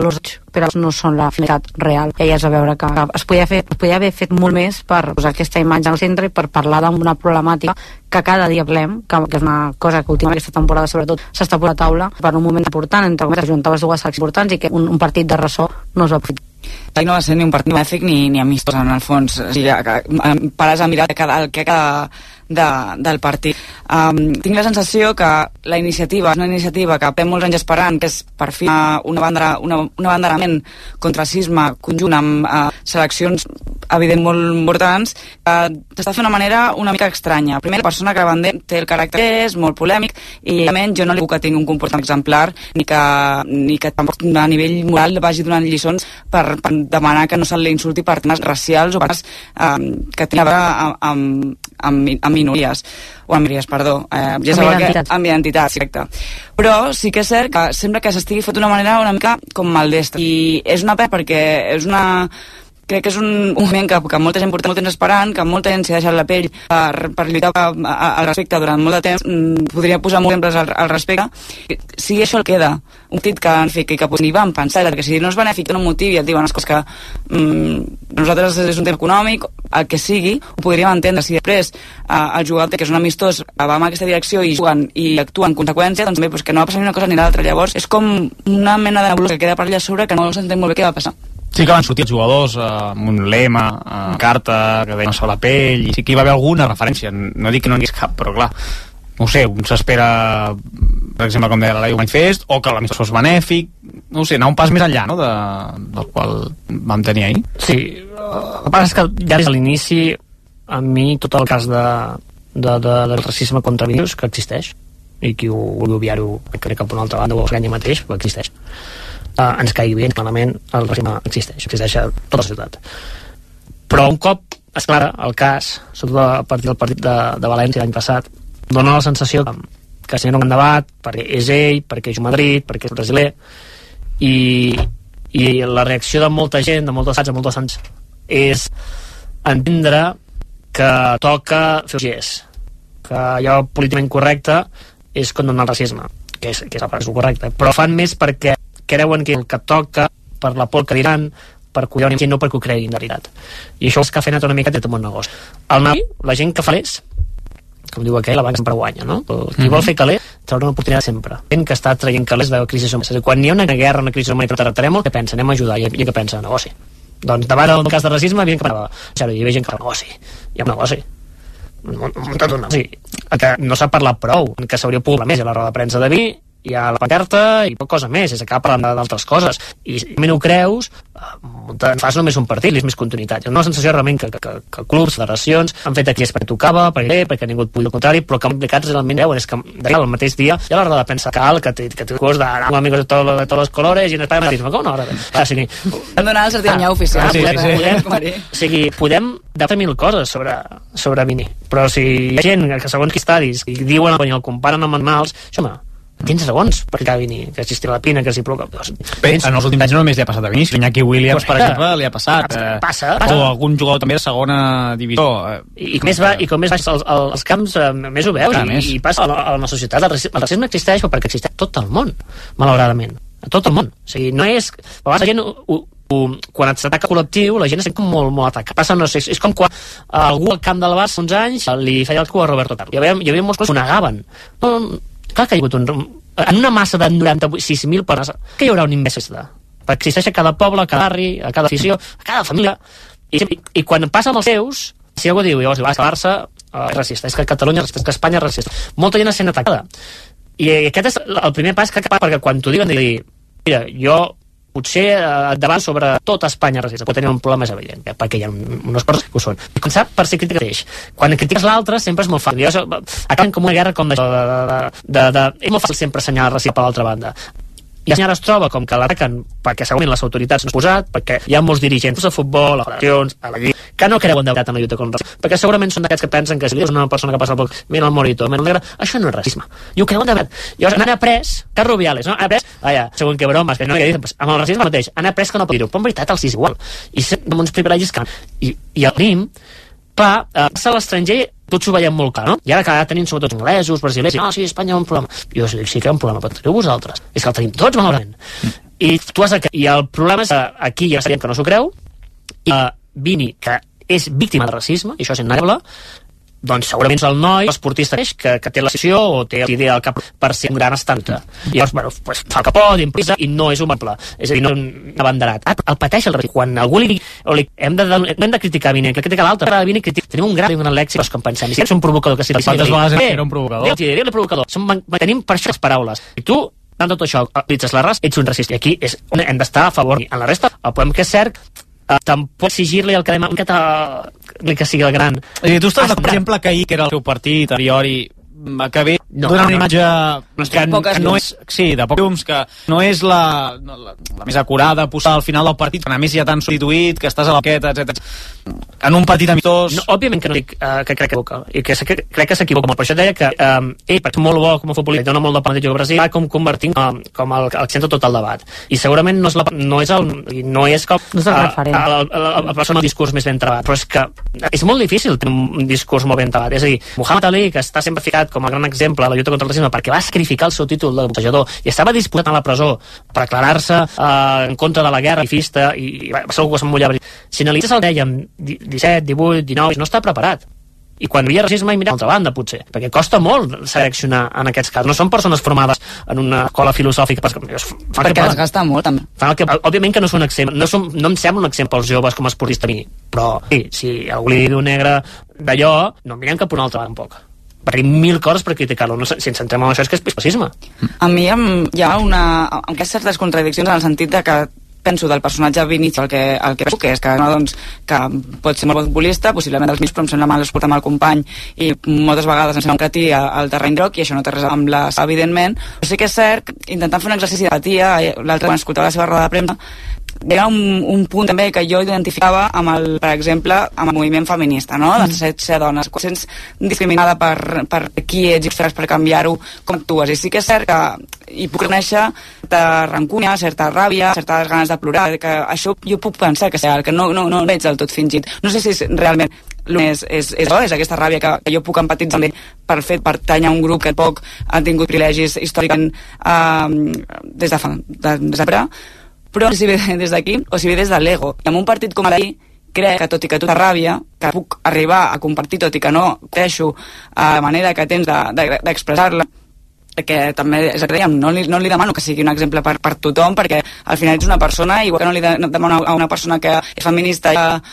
però no són la finalitat real. I ja es va veure que es podia, fer, es podia haver fet molt més per posar aquesta imatge al centre i per parlar d'una problemàtica que cada dia parlem, que, que és una cosa que últimament aquesta temporada sobretot s'està posant a taula per un moment important, entre cometes, ajuntar les dues seleccions importants i que un, un partit de ressò no es va aprofitar. No va ser ni un partit benèfic ni, ni amistós en el fons. O sigui, pares a mirar cada, el que cada de, del partit. Um, tinc la sensació que la iniciativa és una iniciativa que portem molts anys esperant, que és per fi una bandera, una, un abanderament contra el racisme conjunt amb uh, seleccions evident molt importants, que s'està fent d'una manera una mica estranya. Primer, la persona que la bandera té el caràcter que és molt polèmic i realment jo no li puc que tingui un comportament exemplar ni que, ni que tampoc a nivell moral vagi donant lliçons per, per demanar que no se li insulti per temes racials o per temes um, que tenen a veure amb, amb, amb, amb minories o amb minories, perdó eh, ja amb identitats que, amb identitats, exacte. Però sí que és cert que sembla que s'estigui fet d'una manera una mica com maldestra i és una pena perquè és una crec que és un, un moment que, que molta gent porta molt temps esperant, que molta gent s'ha deixat la pell per, per lluitar al respecte durant molt de temps. Mm, podria posar molts exemples al, al respecte. Si això el queda, un tit que, en fi, que, que ni van pensar, que si no és benèfic, no motivi, et diuen les coses que mm, nosaltres és un tema econòmic, el que sigui, ho podríem entendre. Si després eh, el jugador que és un amistós va en aquesta direcció i juguen i actuen en conseqüència, doncs bé, doncs que no va passar ni una cosa ni l'altra. Llavors és com una mena de nebulosa que queda per allà sobre que no s'entén molt bé què va passar. Sí que van sortir els jugadors eh, amb un lema, eh, carta, que deia una sola pell, i sí que hi va haver alguna referència. No dic que no n'hi hagués cap, però clar, no ho sé, un s'espera, per exemple, com deia la Laia, un manifest, o que l'amistós fos benèfic, no ho sé, anar un pas més enllà, no?, de, del qual vam tenir ahir. Sí, el que passa és que ja des de l'inici, a mi, tot el cas de, de, de, del racisme contra vídeos que existeix, i qui ho vulgui obviar-ho, crec que per una altra banda ho enganya mateix, però existeix. Uh, ens caigui bé, clarament el racisme existeix, existeix a tota la ciutat. Però un cop es clara el cas, sobretot a partir del partit de, de València l'any passat, dona la sensació que, que s'hi ha un debat perquè és ell, perquè és un Madrid, perquè és brasiler, i, i la reacció de molta gent, de molts estats, de molts estats, és entendre que toca fer un gest, que allò políticament correcte és condemnar el racisme, que és, que és el correcte, però fan més perquè creuen que el que toca per la por que diran, per cuidar una gent, no perquè ho creguin de veritat. I això és que ha fet una mica de tot un negoci. El negoci, la gent que falés, com diu aquell, la banca sempre guanya, no? Qui mm-hmm. vol fer calés, traurà una oportunitat sempre. Gent que està traient calés de crisi humana. Quan hi ha una guerra, una crisi humana, un terratrèmol, què pensa? Anem a ajudar. I, i què pensa? Negoci. Doncs davant del cas de racisme, hi havia gent que parlava. Hi havia gent que parlava negoci. Hi ha un negoci. Muntat un negoci. Que no s'ha parlat prou, que s'hauria pogut parlar més. Hi ha la roda de premsa de vi, hi ha la pancarta i poca cosa més, és acaba parlant d'altres coses i si no ho creus fas només un partit, és més continuïtat. Hi ha una sensació realment que, que, que clubs, federacions han fet aquí és perquè tocava, perquè, perquè ningú et pugui el contrari, però que implicats realment veuen és que el mateix dia hi ha la roda de premsa cal que té que cos de amigos de tots de los colores i en Espanya mateix, com no? Ah, sí, hem donat el certificat oficial. Ah, sí, sí, sí. Podem, o sigui, podem debatre mil coses sobre, sobre Vini, però si hi ha gent que segons qui estadis i diuen i el comparen amb animals, això home, tens segons perquè Vini, que existirà la pina, que s'hi provoca. Bé, en els últims anys no només li ha passat a Vini, Iñaki Williams, per exemple, li ha passat. Eh, passa, passa. O algun jugador també de segona divisió. I, i com més va, i com més baix els, els camps, eh, més ho veus, i, i passa a la, a la societat. El racisme, el racisme existeix perquè existeix a tot el món, malauradament. A tot el món. O sigui, no és... A vegades la gent... Ho, ho, quan et s'ataca col·lectiu, la gent es sent com molt, molt atacat. Passa, no sé, és com quan algú al camp del Barça uns anys li feia el cul a Roberto Carlos. Hi havia, hi havia molts coses que ho negaven. No, no, clar que hi ha hagut un... En una massa de noranta-sis mil persones, que hi haurà un imbècil de... Perquè existeix a cada poble, a cada barri, a cada afició, a cada família. I, i, i quan passa amb els seus, si algú diu, llavors, el Barça eh, és racista, és que Catalunya és racista, és que Espanya és racista. Molta gent sent atacada. I aquest és el primer pas que cal, perquè quan t'ho diuen, dir, mira, jo potser eh, davant sobre tota Espanya racista, pot tenir un problema més evident, eh, perquè hi ha un, unes coses que ho són. I començar per ser crítica d'ells. Quan critiques l'altre sempre és molt fàcil. Jo, acaben com una guerra com de, de, de, de, de, és molt fàcil sempre assenyalar el racisme per l'altra banda. I la senyora es troba com que l'ataquen perquè segurament les autoritats no s'han posat, perquè hi ha molts dirigents de futbol, a federacions, a la lliga, que no creuen de veritat en la lluita contra el racisme, perquè segurament són d'aquests que pensen que si és una persona que passa pel mira el morito, mira el negre, això no és racisme. I ho creuen de veritat. Llavors han après, que Rubiales, no? Han après, vaja, segons que bromes, que no, que dicen, pues, amb el racisme mateix, han après que no pot dir-ho, però en veritat els és igual. I amb uns privilegis que... I, i el tenim, clar, eh, a l'estranger tots ho veiem molt clar, no? I ara que tenim sobretot anglesos, brasilers, i no, sí, Espanya ha un problema. Jo sí, sí que hi ha un problema, però teniu vosaltres. És que el tenim tots, malauradament. Mm. I tu has de... I el problema és que aquí ja sabíem que no s'ho creu, i uh, Vini, que és víctima de racisme, i això és innegable, doncs segurament és el noi, l'esportista que, que té la decisió o té l'idea al cap per ser un gran estanta. I llavors, bueno, pues, fa el que pot, improvisa, i no és un bon pla. És a dir, no és un abanderat. Ah, el pateix el racisme. Quan algú li... O li hem, de, no hem de criticar Vini, que criticar l'altre. Vini critica. Tenim un gran i un lèxic, però és que en pensem. Si ets un provocador, que si... Quantes vegades era un provocador? Déu, era un provocador. Som, tenim per això les paraules. I tu, en tot això, utilitzes la raça, ets un racista. I aquí és on hem d'estar a favor. En la resta, el podem que és cert, Uh, tampoc exigir-li el que demà que, que sigui el gran. I tu estàs, per exemple, que ahir, que era el seu partit, a priori, que ve no, donant una imatge que, que no és, sí, de pocs llums, que no és la, la, la més acurada posada al final del partit, que a més ja t'han substituït, que estàs a la banqueta, etcètera. En un partit amistós... No, òbviament que no dic uh, que crec que s'equivoca, i que, que crec que s'equivoca molt. Per això et deia que um, ell, perquè és molt bo com a futbolista, dona molt de penalti a Brasil, va com convertint com, com el, el centre tot el debat. I segurament no és, la, no és, el, no és com no és el uh, referent. El, el, el, el, el discurs més ben trebat, però és que és molt difícil tenir un discurs molt ben trebat. És a dir, Muhammad Ali, que està sempre ficat com a gran exemple a la lluita contra el racisme perquè va sacrificar el seu títol de boxejador i estava disposat a la presó per aclarar-se uh, en contra de la guerra pacifista i, i va ser algú que se'n mullava. Si analitzes el deia amb disset, divuit, dinou, no està preparat. I quan hi havia racisme hi mira a l'altra banda, potser, perquè costa molt seleccionar en aquests casos. No són persones formades en una escola filosòfica perquè, perquè es gasta molt també. Que, òbviament que no són exemple, no, són, no em sembla un exemple als joves com a esportista a mi, però sí, si algú li diu negre d'allò, no mirem cap a una altra banda tampoc, perquè hi ha mil coses per criticar-lo. No, si ens centrem en això és que és racisme. A mi hi ha una... Aunque hi ha certes contradiccions en el sentit de que penso del personatge Vinícius, el que, el que penso que és que, no, doncs, que pot ser molt futbolista, possiblement dels mig, però em sembla mal escoltar amb el company i moltes vegades em sembla un cretí al terreny groc i això no té res amb la evidentment, però sí que és cert, intentant fer un exercici d'empatia, l'altre quan escoltava la seva roda de premsa, hi ha un, un punt també que jo identificava amb el, per exemple, amb el moviment feminista, no? De ser, ser dones, quan sents discriminada per, per qui ets i ostres, per canviar-ho, com actues. I sí que és cert que hi puc conèixer certa rancúnia, certa ràbia, certes ganes de plorar, que això jo puc pensar que sea, que no, no, no veig del tot fingit. No sé si és, realment és, és, és, és aquesta ràbia que, que jo puc empatitzar amb ell per fet pertany a un grup que poc ha tingut privilegis històricament eh, des de fa, de, de sempre, però si ve des d'aquí o si ve des de l'ego. I en un partit com l'ahir crec que tot i que tota ràbia que puc arribar a compartir tot i que no creixo a la manera que tens d'expressar-la, que també és el que dèiem, no li, no li demano que sigui un exemple per, per tothom, perquè al final ets una persona, igual que no li de, no demano a una persona que és feminista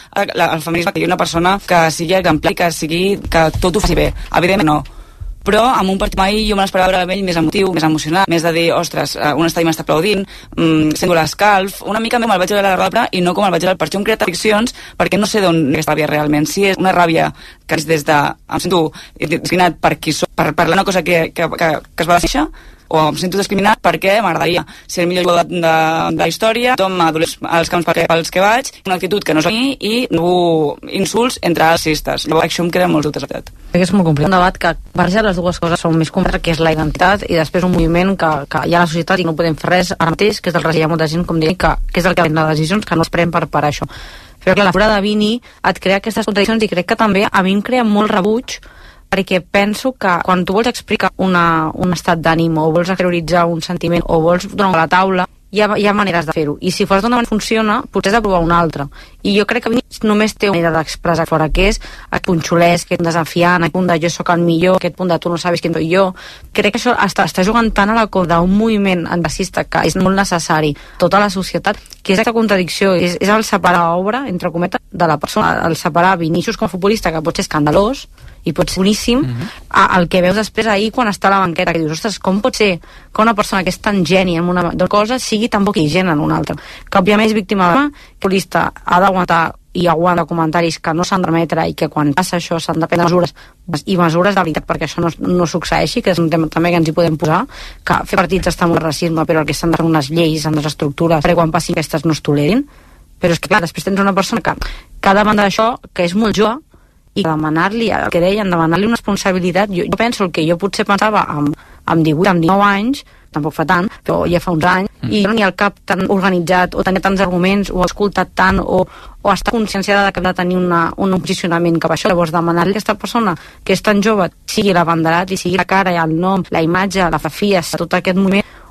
el feminisme, que hi ha una persona que sigui exemplar i que, sigui, que tot ho faci bé. Evidentment no, però amb un partit mai jo me l'esperava amb ell més emotiu, més emocional, més de dir, ostres, un estadi m'està aplaudint, mmm, sento l'escalf, una mica com el vaig veure a la roda, i no com el vaig veure. Per això em crea ficcions, perquè no sé d'on és aquesta ràbia realment. Si és una ràbia que és des de... em sento discriminat per qui soc, per parlar una cosa que, que, que, que es va deixar, o em sento discriminat perquè m'agradaria ser el millor jugador de, de, de la història, tothom m'adoleix als camps pels que vaig, una actitud que no és a mi i no insults entre racistes. Llavors això em queda molts dubtes, la veritat. És molt complicat. Un debat que barreja les dues coses són més complexes, que és la identitat i després un moviment que, que hi ha a la societat i no podem fer res ara mateix, que és del racisme. Hi ha molta gent, com dic, que, que és el que pren les decisions, que no es pren per, per això. Però clar, la figura de Vini et crea aquestes contradiccions i crec que també a mi em crea molt rebuig, perquè penso que quan tu vols explicar una, un estat d'ànim o vols exterioritzar un sentiment o vols donar a la taula, hi ha, hi ha maneres de fer-ho. I si fos d'una manera funciona, potser has de provar una altra. I jo crec que Vini només té una manera d'expressar fora, que és aquest punt xulesc, aquest desafiant, aquest punt de jo sóc el millor, aquest punt de tu no sabes qui soy jo. Crec que això està, està jugant tant a la cor d'un moviment antiracista que és molt necessari tota la societat, que és aquesta contradicció, és, és el separar l'obra, entre cometes, de la persona, el separar Vinícius com a futbolista, que pot ser escandalós, i pot ser boníssim, uh-huh. a, el que veus després ahir quan està a la banqueta, que dius, ostres, com pot ser que una persona que és tan geni en una cosa sigui tan poc higiene en una altra? Que òbviament és víctima de que el futbolista ha d'aguantar i aguanta comentaris que no s'han d'emetre i que quan passa això s'han de prendre mesures i mesures de veritat perquè això no, no succeeixi, que és un tema també que ens hi podem posar, que fer partits està molt racisme, però el que s'han de fer unes lleis, unes estructures, perquè quan passin aquestes no es tolerin. Però és que clar, després tens una persona que, que a davant d'això, que és molt jove, i demanar-li, el que deien, demanar-li una responsabilitat, jo, jo penso el que jo potser pensava amb, amb divuit, amb dinou anys, tampoc fa tant, però ja fa uns anys, mm. i no n'hi ha el cap tan organitzat, o tenia tants arguments, o ha escoltat tant, o, o està conscienciada que ha de tenir una, un posicionament cap a això. Llavors, demanar-li a aquesta persona que és tan jove, sigui l'abanderat, i sigui la cara, el nom, la imatge, la fotografia, tot aquest moviment,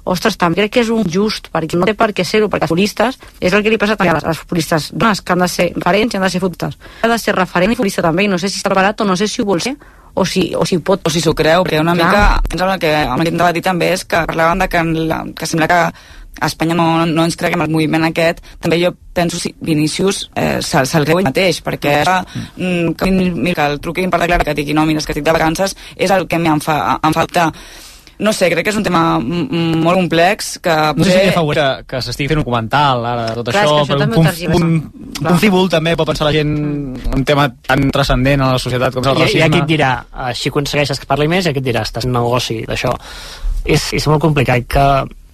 ostres, també crec que és un just, perquè no té per què ser-ho, perquè els futbolistes, és el que li passa també a les, a les futbolistes dones, que han de ser referents i han de ser futbolistes. Ha de ser referent i futbolista també, i no sé si està preparat o no sé si ho vol ser, o si, o si pot. O si s'ho creu, perquè una Clar. mica, em sembla que el que hem de dir també és que parlaven de que, la, que sembla que a Espanya no, no ens creguem el moviment aquest. També jo penso si Vinícius eh, se'l se creu ell mateix, perquè mm, que, que el truquin per declarar que digui no, mira, és que estic de vacances, és el que em fa, em falta. No sé, crec que és un tema molt complex que... No sé si seria a favor que, que s'estigui fent un documental ara, tot Clar, això, això per un punt, un, un fívol també pot pensar la gent un tema tan transcendent a la societat com és el racisme. I, i aquí et dirà, així aconsegueixes que parli més, i aquí et dirà, estàs en negoci d'això. És, és molt complicat que,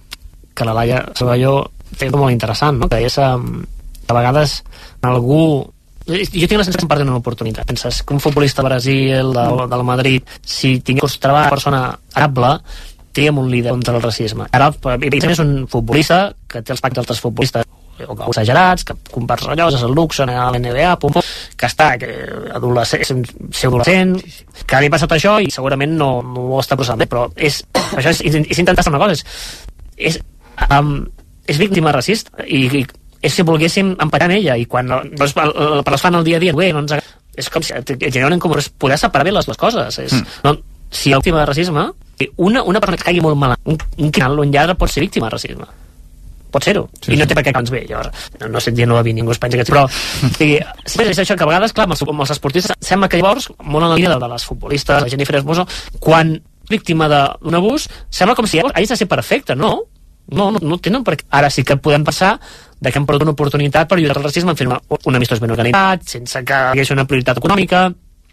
que la Laia Cervelló té molt interessant, no? Que és um, que a vegades algú... Jo tinc la sensació que em perden una oportunitat. Penses que un futbolista Brasil, del, del Madrid, si tingués treballat una persona arable, tríem un líder contra el racisme. Ara, és un futbolista que té els pactes d'altres futbolistes o exagerats, que compars relloses, el luxe, a l'N B A, pum, pum, que està, que adolescent, és un adolescent, que li ha passat això i segurament no, no ho està processant bé, però és, això és, és intentar fer una cosa, és, és, um, és víctima racista i, i és si volguéssim empatar amb ella, i quan doncs, per les fan el dia a dia, bé, no ens agrada, és com si generen com poder separar bé les, les coses. És, mm. no, si hi ha víctima de racisme, una, una persona que caigui molt mal, un, un criminal, un lladre pot ser víctima de racisme. Pot ser-ho. Sí, I no té per què ens bé. Llavors, no sé dir no va dir ningú es pensa que... Però, sí, és això que a vegades, clar, amb els, amb els esportistes, sembla que llavors, molt en la línia de, de les futbolistes, la Jennifer Hermoso, quan víctima d'un abús, sembla com si llavors hagi de ser perfecte. No, no, no, no tenen per què. Ara sí que podem passar de que hem perdut una oportunitat per lluitar el racisme en fer una, un amistós ben organitzat, sense que hi hagi una prioritat econòmica.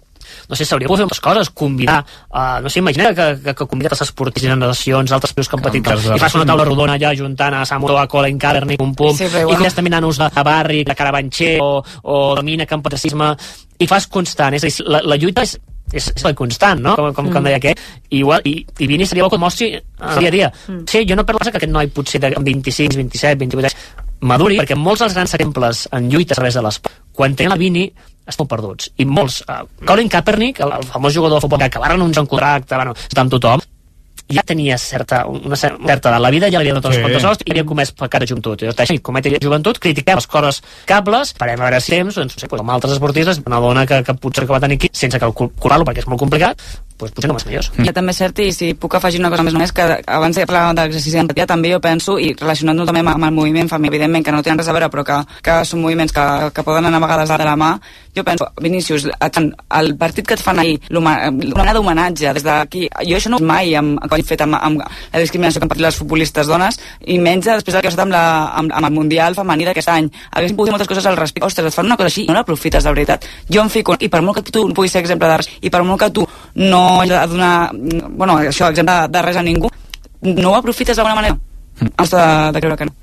No sé, s'hauria pogut fer moltes coses, convidar, uh, no sé, imagina que, que, que convidat els esportistes, generacions, altres pius que han patit, i fas una taula rodona allà juntant a Samuel, a Colin Kaepernick, un pum, sí, i convides també nanos de, de barri, de Carabanchel, o, o de Mina, que han patit racisme, i fas constant, és a dir, la, la lluita és és, és constant, no? Com, com, mm. com deia aquest, i, igual, i, i Vini seria bo que el mostri el dia a dia. Mm. Sí, jo no perdo que aquest noi potser de vint-i-sis, vint-i-set, vint-i-vuit anys maduri, perquè molts dels grans exemples en lluita a través de l'esport, quan tenen la Vini estan perduts, i molts uh, Colin Kaepernick, el, el famós jugador de futbol que va renunciar un contracte, bueno, està amb tothom, ja tenia certa, una certa de la vida, ja l'havia donat els comptes sols i havia comès pecat de joventut. I així, comet joventut, critiquem les coses cables, parem a veure si temps, doncs, no sé, amb altres esportistes, una dona que, que potser que va tenir aquí, sense calcular-lo perquè és molt complicat, doncs potser no és millors. Ja també és cert, i si puc afegir una cosa més només, que abans de parlar de l'exercici d'empatia, també jo penso, i relacionant-ho també amb, amb el moviment femení, evidentment que no tenen res a veure, però que, que són moviments que, que poden anar a vegades de la mà, jo penso, Vinícius, el partit que et fan ahir, una manera d'homenatge, des d'aquí, jo això no mai amb, com he fet amb, amb la discriminació que han patit les futbolistes dones, i menys després del que ha estat amb, la, amb, amb el Mundial femení d'aquest any. Haguéssim pogut dir moltes coses al respecte. Ostres, et fan una cosa així, no l'aprofites de veritat. Jo em fico, i per molt que tu puguis ser exemple de res, i per molt que tu no has de donar, bueno, això, exemple de res a ningú, no ho aprofites d'alguna manera? Has de, de creure que no.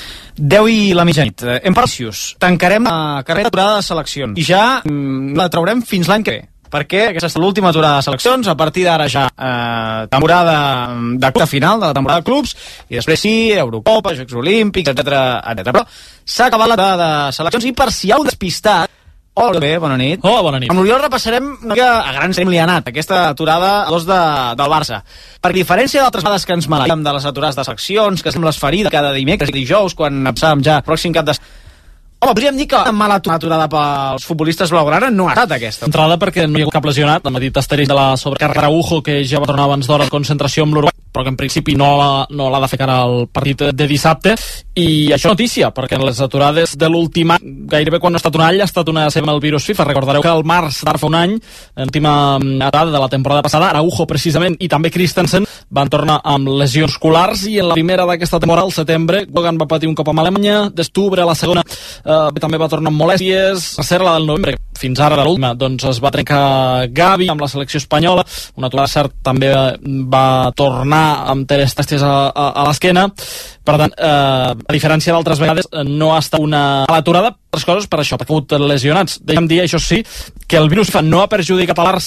deu i la mitjanit. Hem parlat, tancarem la carrera d'aturada de seleccions i ja la traurem fins l'any que ve, perquè aquesta és l'última aturada de seleccions. A partir d'ara ja eh, temporada de curta final de la temporada de clubs, i després sí, Eurocopa, Jocs Olímpics, etcètera, etcètera. Però s'ha acabat la aturada de seleccions, i per si heu despistat, hola, bé, bona nit. Hola, bona nit. Amb l'Oriol repassarem una mica a grans com li ha anat aquesta aturada a dos de, del Barça. Per diferència d'altres vegades que ens maleïm de les aturades de seccions, que sembla les ferides cada dimecres i dijous, quan pensàvem ja pròxim cap de... Home, podríem dir que una mala aturada pels futbolistes blaugrana no ha estat aquesta. Entrada perquè no hi ha cap lesionat, hem dit asterisc de la sobrecàrrega Araujo, que ja va tornar abans d'hora de concentració amb l'Uruguai, però que en principi no l'ha no de fer cara al partit de dissabte, i això és notícia, perquè les aturades de l'últim any, gairebé quan no ha estat un any, ha estat una seva amb el virus FIFA. Recordareu que al març d'ara fa un any, l'última aturada de la temporada passada, Araujo precisament i també Christensen van tornar amb lesions musculars, i en la primera d'aquesta temporada, al setembre, Gogan va patir un cop amb Alemanya, d'octubre a la segona Uh, també va tornar amb molèsties, a ser la del novembre, fins ara l'última, doncs es va trencar Gavi amb la selecció espanyola, una aturada cert també va tornar amb Ter Stegen a, a, a l'esquena. Per tant, eh, a diferència d'altres vegades, no ha estat una mala aturada, per coses per això, perquè ha hagut lesionats. Deixa'm dir, això sí, que el virus no ha perjudicat a l'Barça,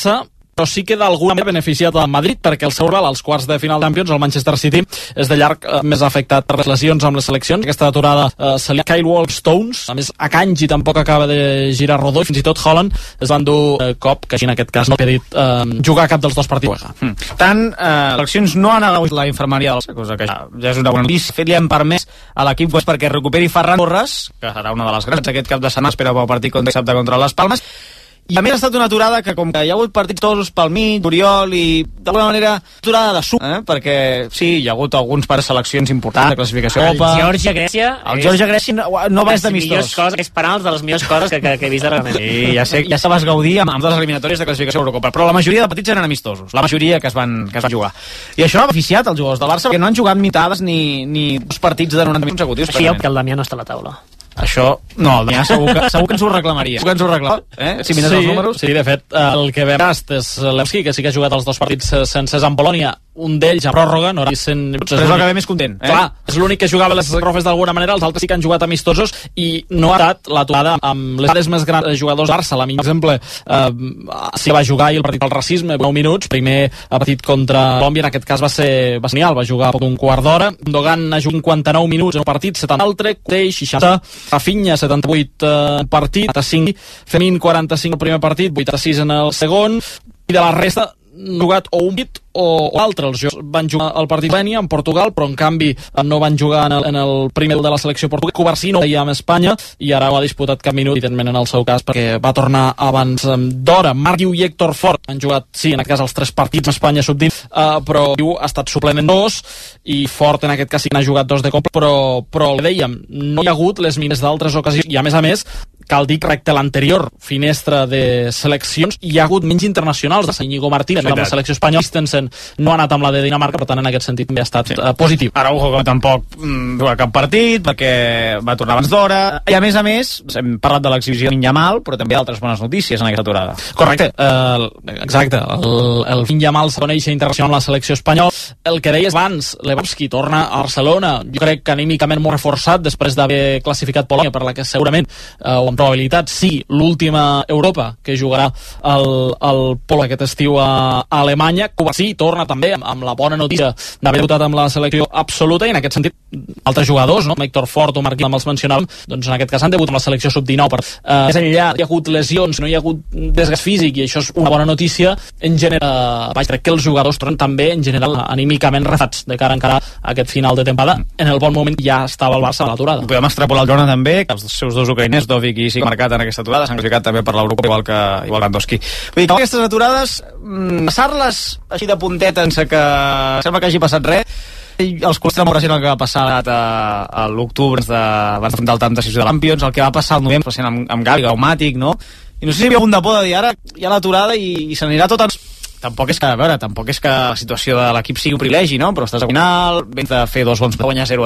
però sí que d'alguna manera beneficiat el Madrid, perquè el seu rival als quarts de final de Champions, el Manchester City, és de llarg eh, més afectat per les lesions amb les seleccions. Aquesta aturada eh, se li ha Kyle Walker-Stones, a més Akanji tampoc acaba de girar rodó, fins i tot Haaland es van dur eh, cop, que així en aquest cas no ha dit eh, jugar cap dels dos partits. Mm. Tant, eh, seleccions no han agraït la infermeria del cosa que ja, ja és una bona notícia. Fet li han permès a l'equip pues, perquè recuperi Ferran Torres, que serà una de les grans aquest cap de setmana, espera pel partit contra dissabte contra les Palmes. I a més ha estat una aturada que, com que hi ha hagut partits tosos pel mig, Oriol, i d'alguna manera aturada de sub, eh? Perquè sí, hi ha hagut alguns per seleccions importants de classificació el Copa. Geòrgia-Grècia El Geòrgia-Grècia no, no va estar amistós. És penals de les millors coses que, que, que he vist darrerament. Sí, ja sé, ja se vas gaudir amb, amb les eliminatòries de classificació Eurocopa, però la majoria de partits eren amistosos, la majoria que es van, que es van jugar. I això ha beneficiat els jugadors del Barça, perquè no han jugat mitades ni, ni dos partits de noranta minuts consecutius. Així que el Damià no està a la taula. Això, no, el Damià segur que, segur que ens ho reclamaria. Segur que ens ho reclama, eh? Si mires sí, els números. Sí, de fet, el que vam és Lewski, que sí que ha jugat els dos partits sencers amb Polònia, un d'ells a pròrroga, no era cent minuts. Però és el que ve més content, eh? Clar, és l'únic que jugava les rofes d'alguna manera, els altres sí que han jugat amistosos i no ha estat l'aturada amb les dades més grans jugadors Barça. La millor exemple, eh, sí va jugar i el partit pel racisme, nou minuts, primer partit contra Colòmbia, en aquest cas va ser, va ser genial, va jugar poc un quart d'hora. Dogan ha jugat cinquanta-nou minuts en un partit, setanta altre, Cotell, seixanta, Rafinha, setanta-vuit eh, partit, quaranta-cinc, Femín, quaranta-cinc el primer partit, vuitanta-sis en el segon, i de la resta han jugat o un bit o, o l'altre. Els jocs van jugar el partit Bènia en Portugal, però en canvi no van jugar en el, en el primer de la selecció portuguesa. Covarsí no veia amb Espanya i ara ho ha disputat cap minut, evidentment en el seu cas, perquè va tornar abans d'hora. Marc Guiu i Héctor Fort han jugat, sí, en aquest cas els tres partits amb Espanya sub vint, uh, però Guiu ha estat suplent en dos i Fort en aquest cas sí que n'ha jugat dos de cop, però, però el dèiem, no hi ha hagut les mines d'altres ocasions i a més a més cal dir que recte l'anterior finestra de seleccions hi ha hagut menys internacionals de Íñigo Martínez amb la selecció espanyola. Christensen no ha anat amb la de Dinamarca, per tant en aquest sentit també ha estat sí. uh, positiu. Araujo que tampoc mm, juga cap partit perquè va tornar abans d'hora i a més a més hem parlat de l'exhibició de Yamal, però també altres bones notícies en aquesta aturada. Correcte, uh, exacte, el, el Yamal se coneix internacional amb la selecció espanyola. El que deies abans, Lewandowski torna a Barcelona, jo crec que anímicament molt reforçat després d'haver classificat Polònia, per la que segurament uh, o amb probabilitat sí, l'última Europa que jugarà el, el Polo aquest estiu a, a Alemanya. Covarsí torna també amb, amb la bona notícia d'haver debutat amb la selecció absoluta i en aquest sentit altres jugadors, no? Héctor Fort o Marc Guiu, els mencionàvem, doncs en aquest cas han debutat amb la selecció sub dinou. Per, uh, més enllà, hi ha hagut lesions, no hi ha hagut desgast físic i això és una bona notícia. En general, vaig crec que els jugadors tornen també en general anímicament refats de cara encara a aquest final de temporada. En el bon moment ja estava el Barça a l'aturada. Podem extrapolar el Girona també, que els seus dos ucraïners, Dovic i Sic, marcat en aquesta aturada, s'han classificat també per l'Eurocopa igual que igual Lewandowski. Vull dir que aquestes aturades, passar-les així de puntet sense que sembla que hagi passat res, els costarà molt recent el que va passar a, a l'octubre de, abans d'afrontar el tram decisiu de la Champions, el que va passar al novembre amb, amb Gavi, Gaumàtic, no? I no sé si hi havia un de por de dir ara hi ha l'aturada i, i se n'anirà tot en... Tampoc és que, a veure, tampoc és que la situació de l'equip sigui un privilegi, no? Però estàs a final, vens de fer dos bons, guanyar zero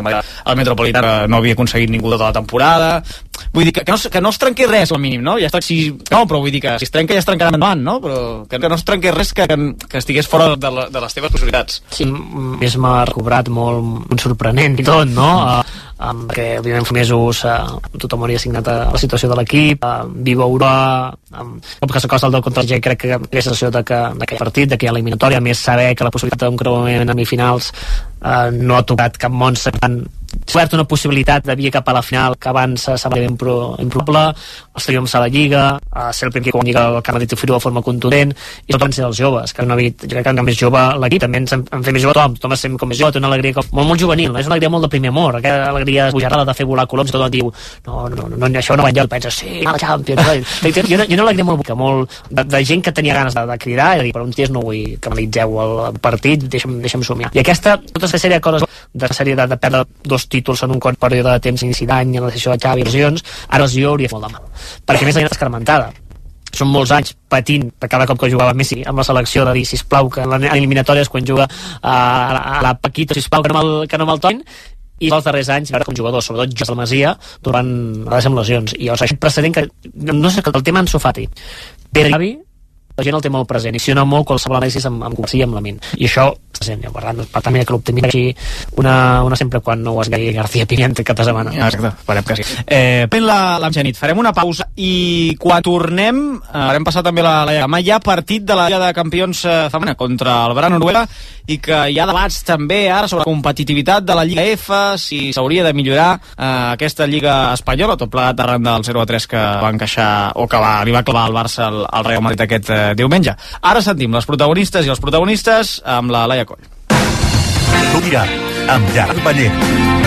al Metropolità, que no havia aconseguit ningú tota la temporada. Vull dir que, que, no, que no es trenqui res, al mínim, no? Ja està, si, no, però vull dir que si es trenca ja es trencarà endavant, no? Però que, que no es trenqui res que, que, que estigués fora de, la, de les teves possibilitats. Sí, més m'ha recobrat molt, molt sorprenent i tot, no? Uh, um, perquè, òbviament, fa mesos uh, tothom hauria signat a la situació de l'equip, uh, viu a Europa, um, com que s'acosta el del contra el G, crec que la sensació de que d'aquell partit, d'aquella eliminatòria, més saber que la possibilitat d'un creuament en semifinals eh, no ha tocat cap monstre, tant s'ha obert una possibilitat de via cap a la final que abans semblava improbable, els triomfs a la Lliga, a ser el primer que Lliga el camp de Tifiro de forma contundent, i tot van ser els joves, que no havia, jo crec que han més jove l'equip, també ens han, han fet més jove tothom, tothom estem com més jove, té una alegria com, molt, molt juvenil, és una alegria molt de primer amor, aquella alegria esbojarrada de fer volar coloms, i tothom diu, no, no, no, no això no va enlloc, pensa, sí, a la Champions, i una, i una alegria molt boca, molt, de, de gent que tenia ganes de, de cridar, i de dir, per uns dies no vull que analitzeu el partit, deixa'm, deixa'm somiar. I aquesta, tota aquesta sèrie de coses, de sèrie de, de perdre dos títols en un quart període de temps inici d'any en la sessió de Xavi i lesions, ara els jo hauria fet molt de mal, perquè a més la gent escarmentada, són molts anys patint per cada cop que jugava Messi amb la selecció de dir, sisplau, que en les eliminatòries quan juga a, a la Paquito, sisplau, que no me'l, que no me'l toin, i els darrers anys, veure com jugadors, sobretot José Masia, durant les lesions, i o sigui, precedent que, no sé, el tema Ansu Fati, Pedri, la gent el té molt present i si no molt qualsevol anàlisi amb, amb conversia amb la ment i això està sent, per tant, per tant que l'optimisme així una, una sempre quan no ho esgui García Pimienta cada setmana. Exacte, esperem que sí. Eh, Pren la, la nit, farem una pausa i quan tornem eh, farem passar també la Laia. Demà hi ha partit de la Lliga de Campions eh, femena contra el Verano Noruega i que hi ha debats també ara sobre la competitivitat de la Lliga F, si s'hauria de millorar eh, aquesta Lliga espanyola, tot plegat arran del zero a tres que va encaixar o que va, li va clavar al Barça al, al Real Madrid aquest eh, diumenge. Ara sentim les protagonistes i els protagonistes amb la Laia Coll. Tu dirà, amb Gerard Ballent.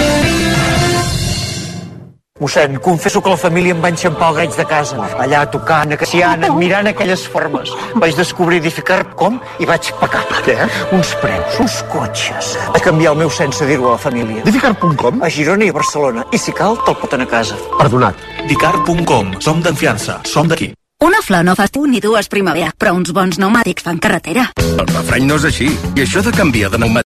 Mossèn, confesso que la família em va enxampar el graig de casa. Allà tocant, acaciant, admirant aquelles formes. Vaig descobrir edificar com i vaig pecar. Què? Uns preus, uns cotxes. Vaig canviar el meu sense dir-ho a la família. Edificar punt com? A Girona i a Barcelona. I si cal, te'l porten a casa. Perdonat. Dicar punt com, som de fiança, som d'aquí. Una flor no fa estiu ni dues primavera, però uns bons pneumàtics fan carretera. El refrany no és així. I això de canviar de pneumàtics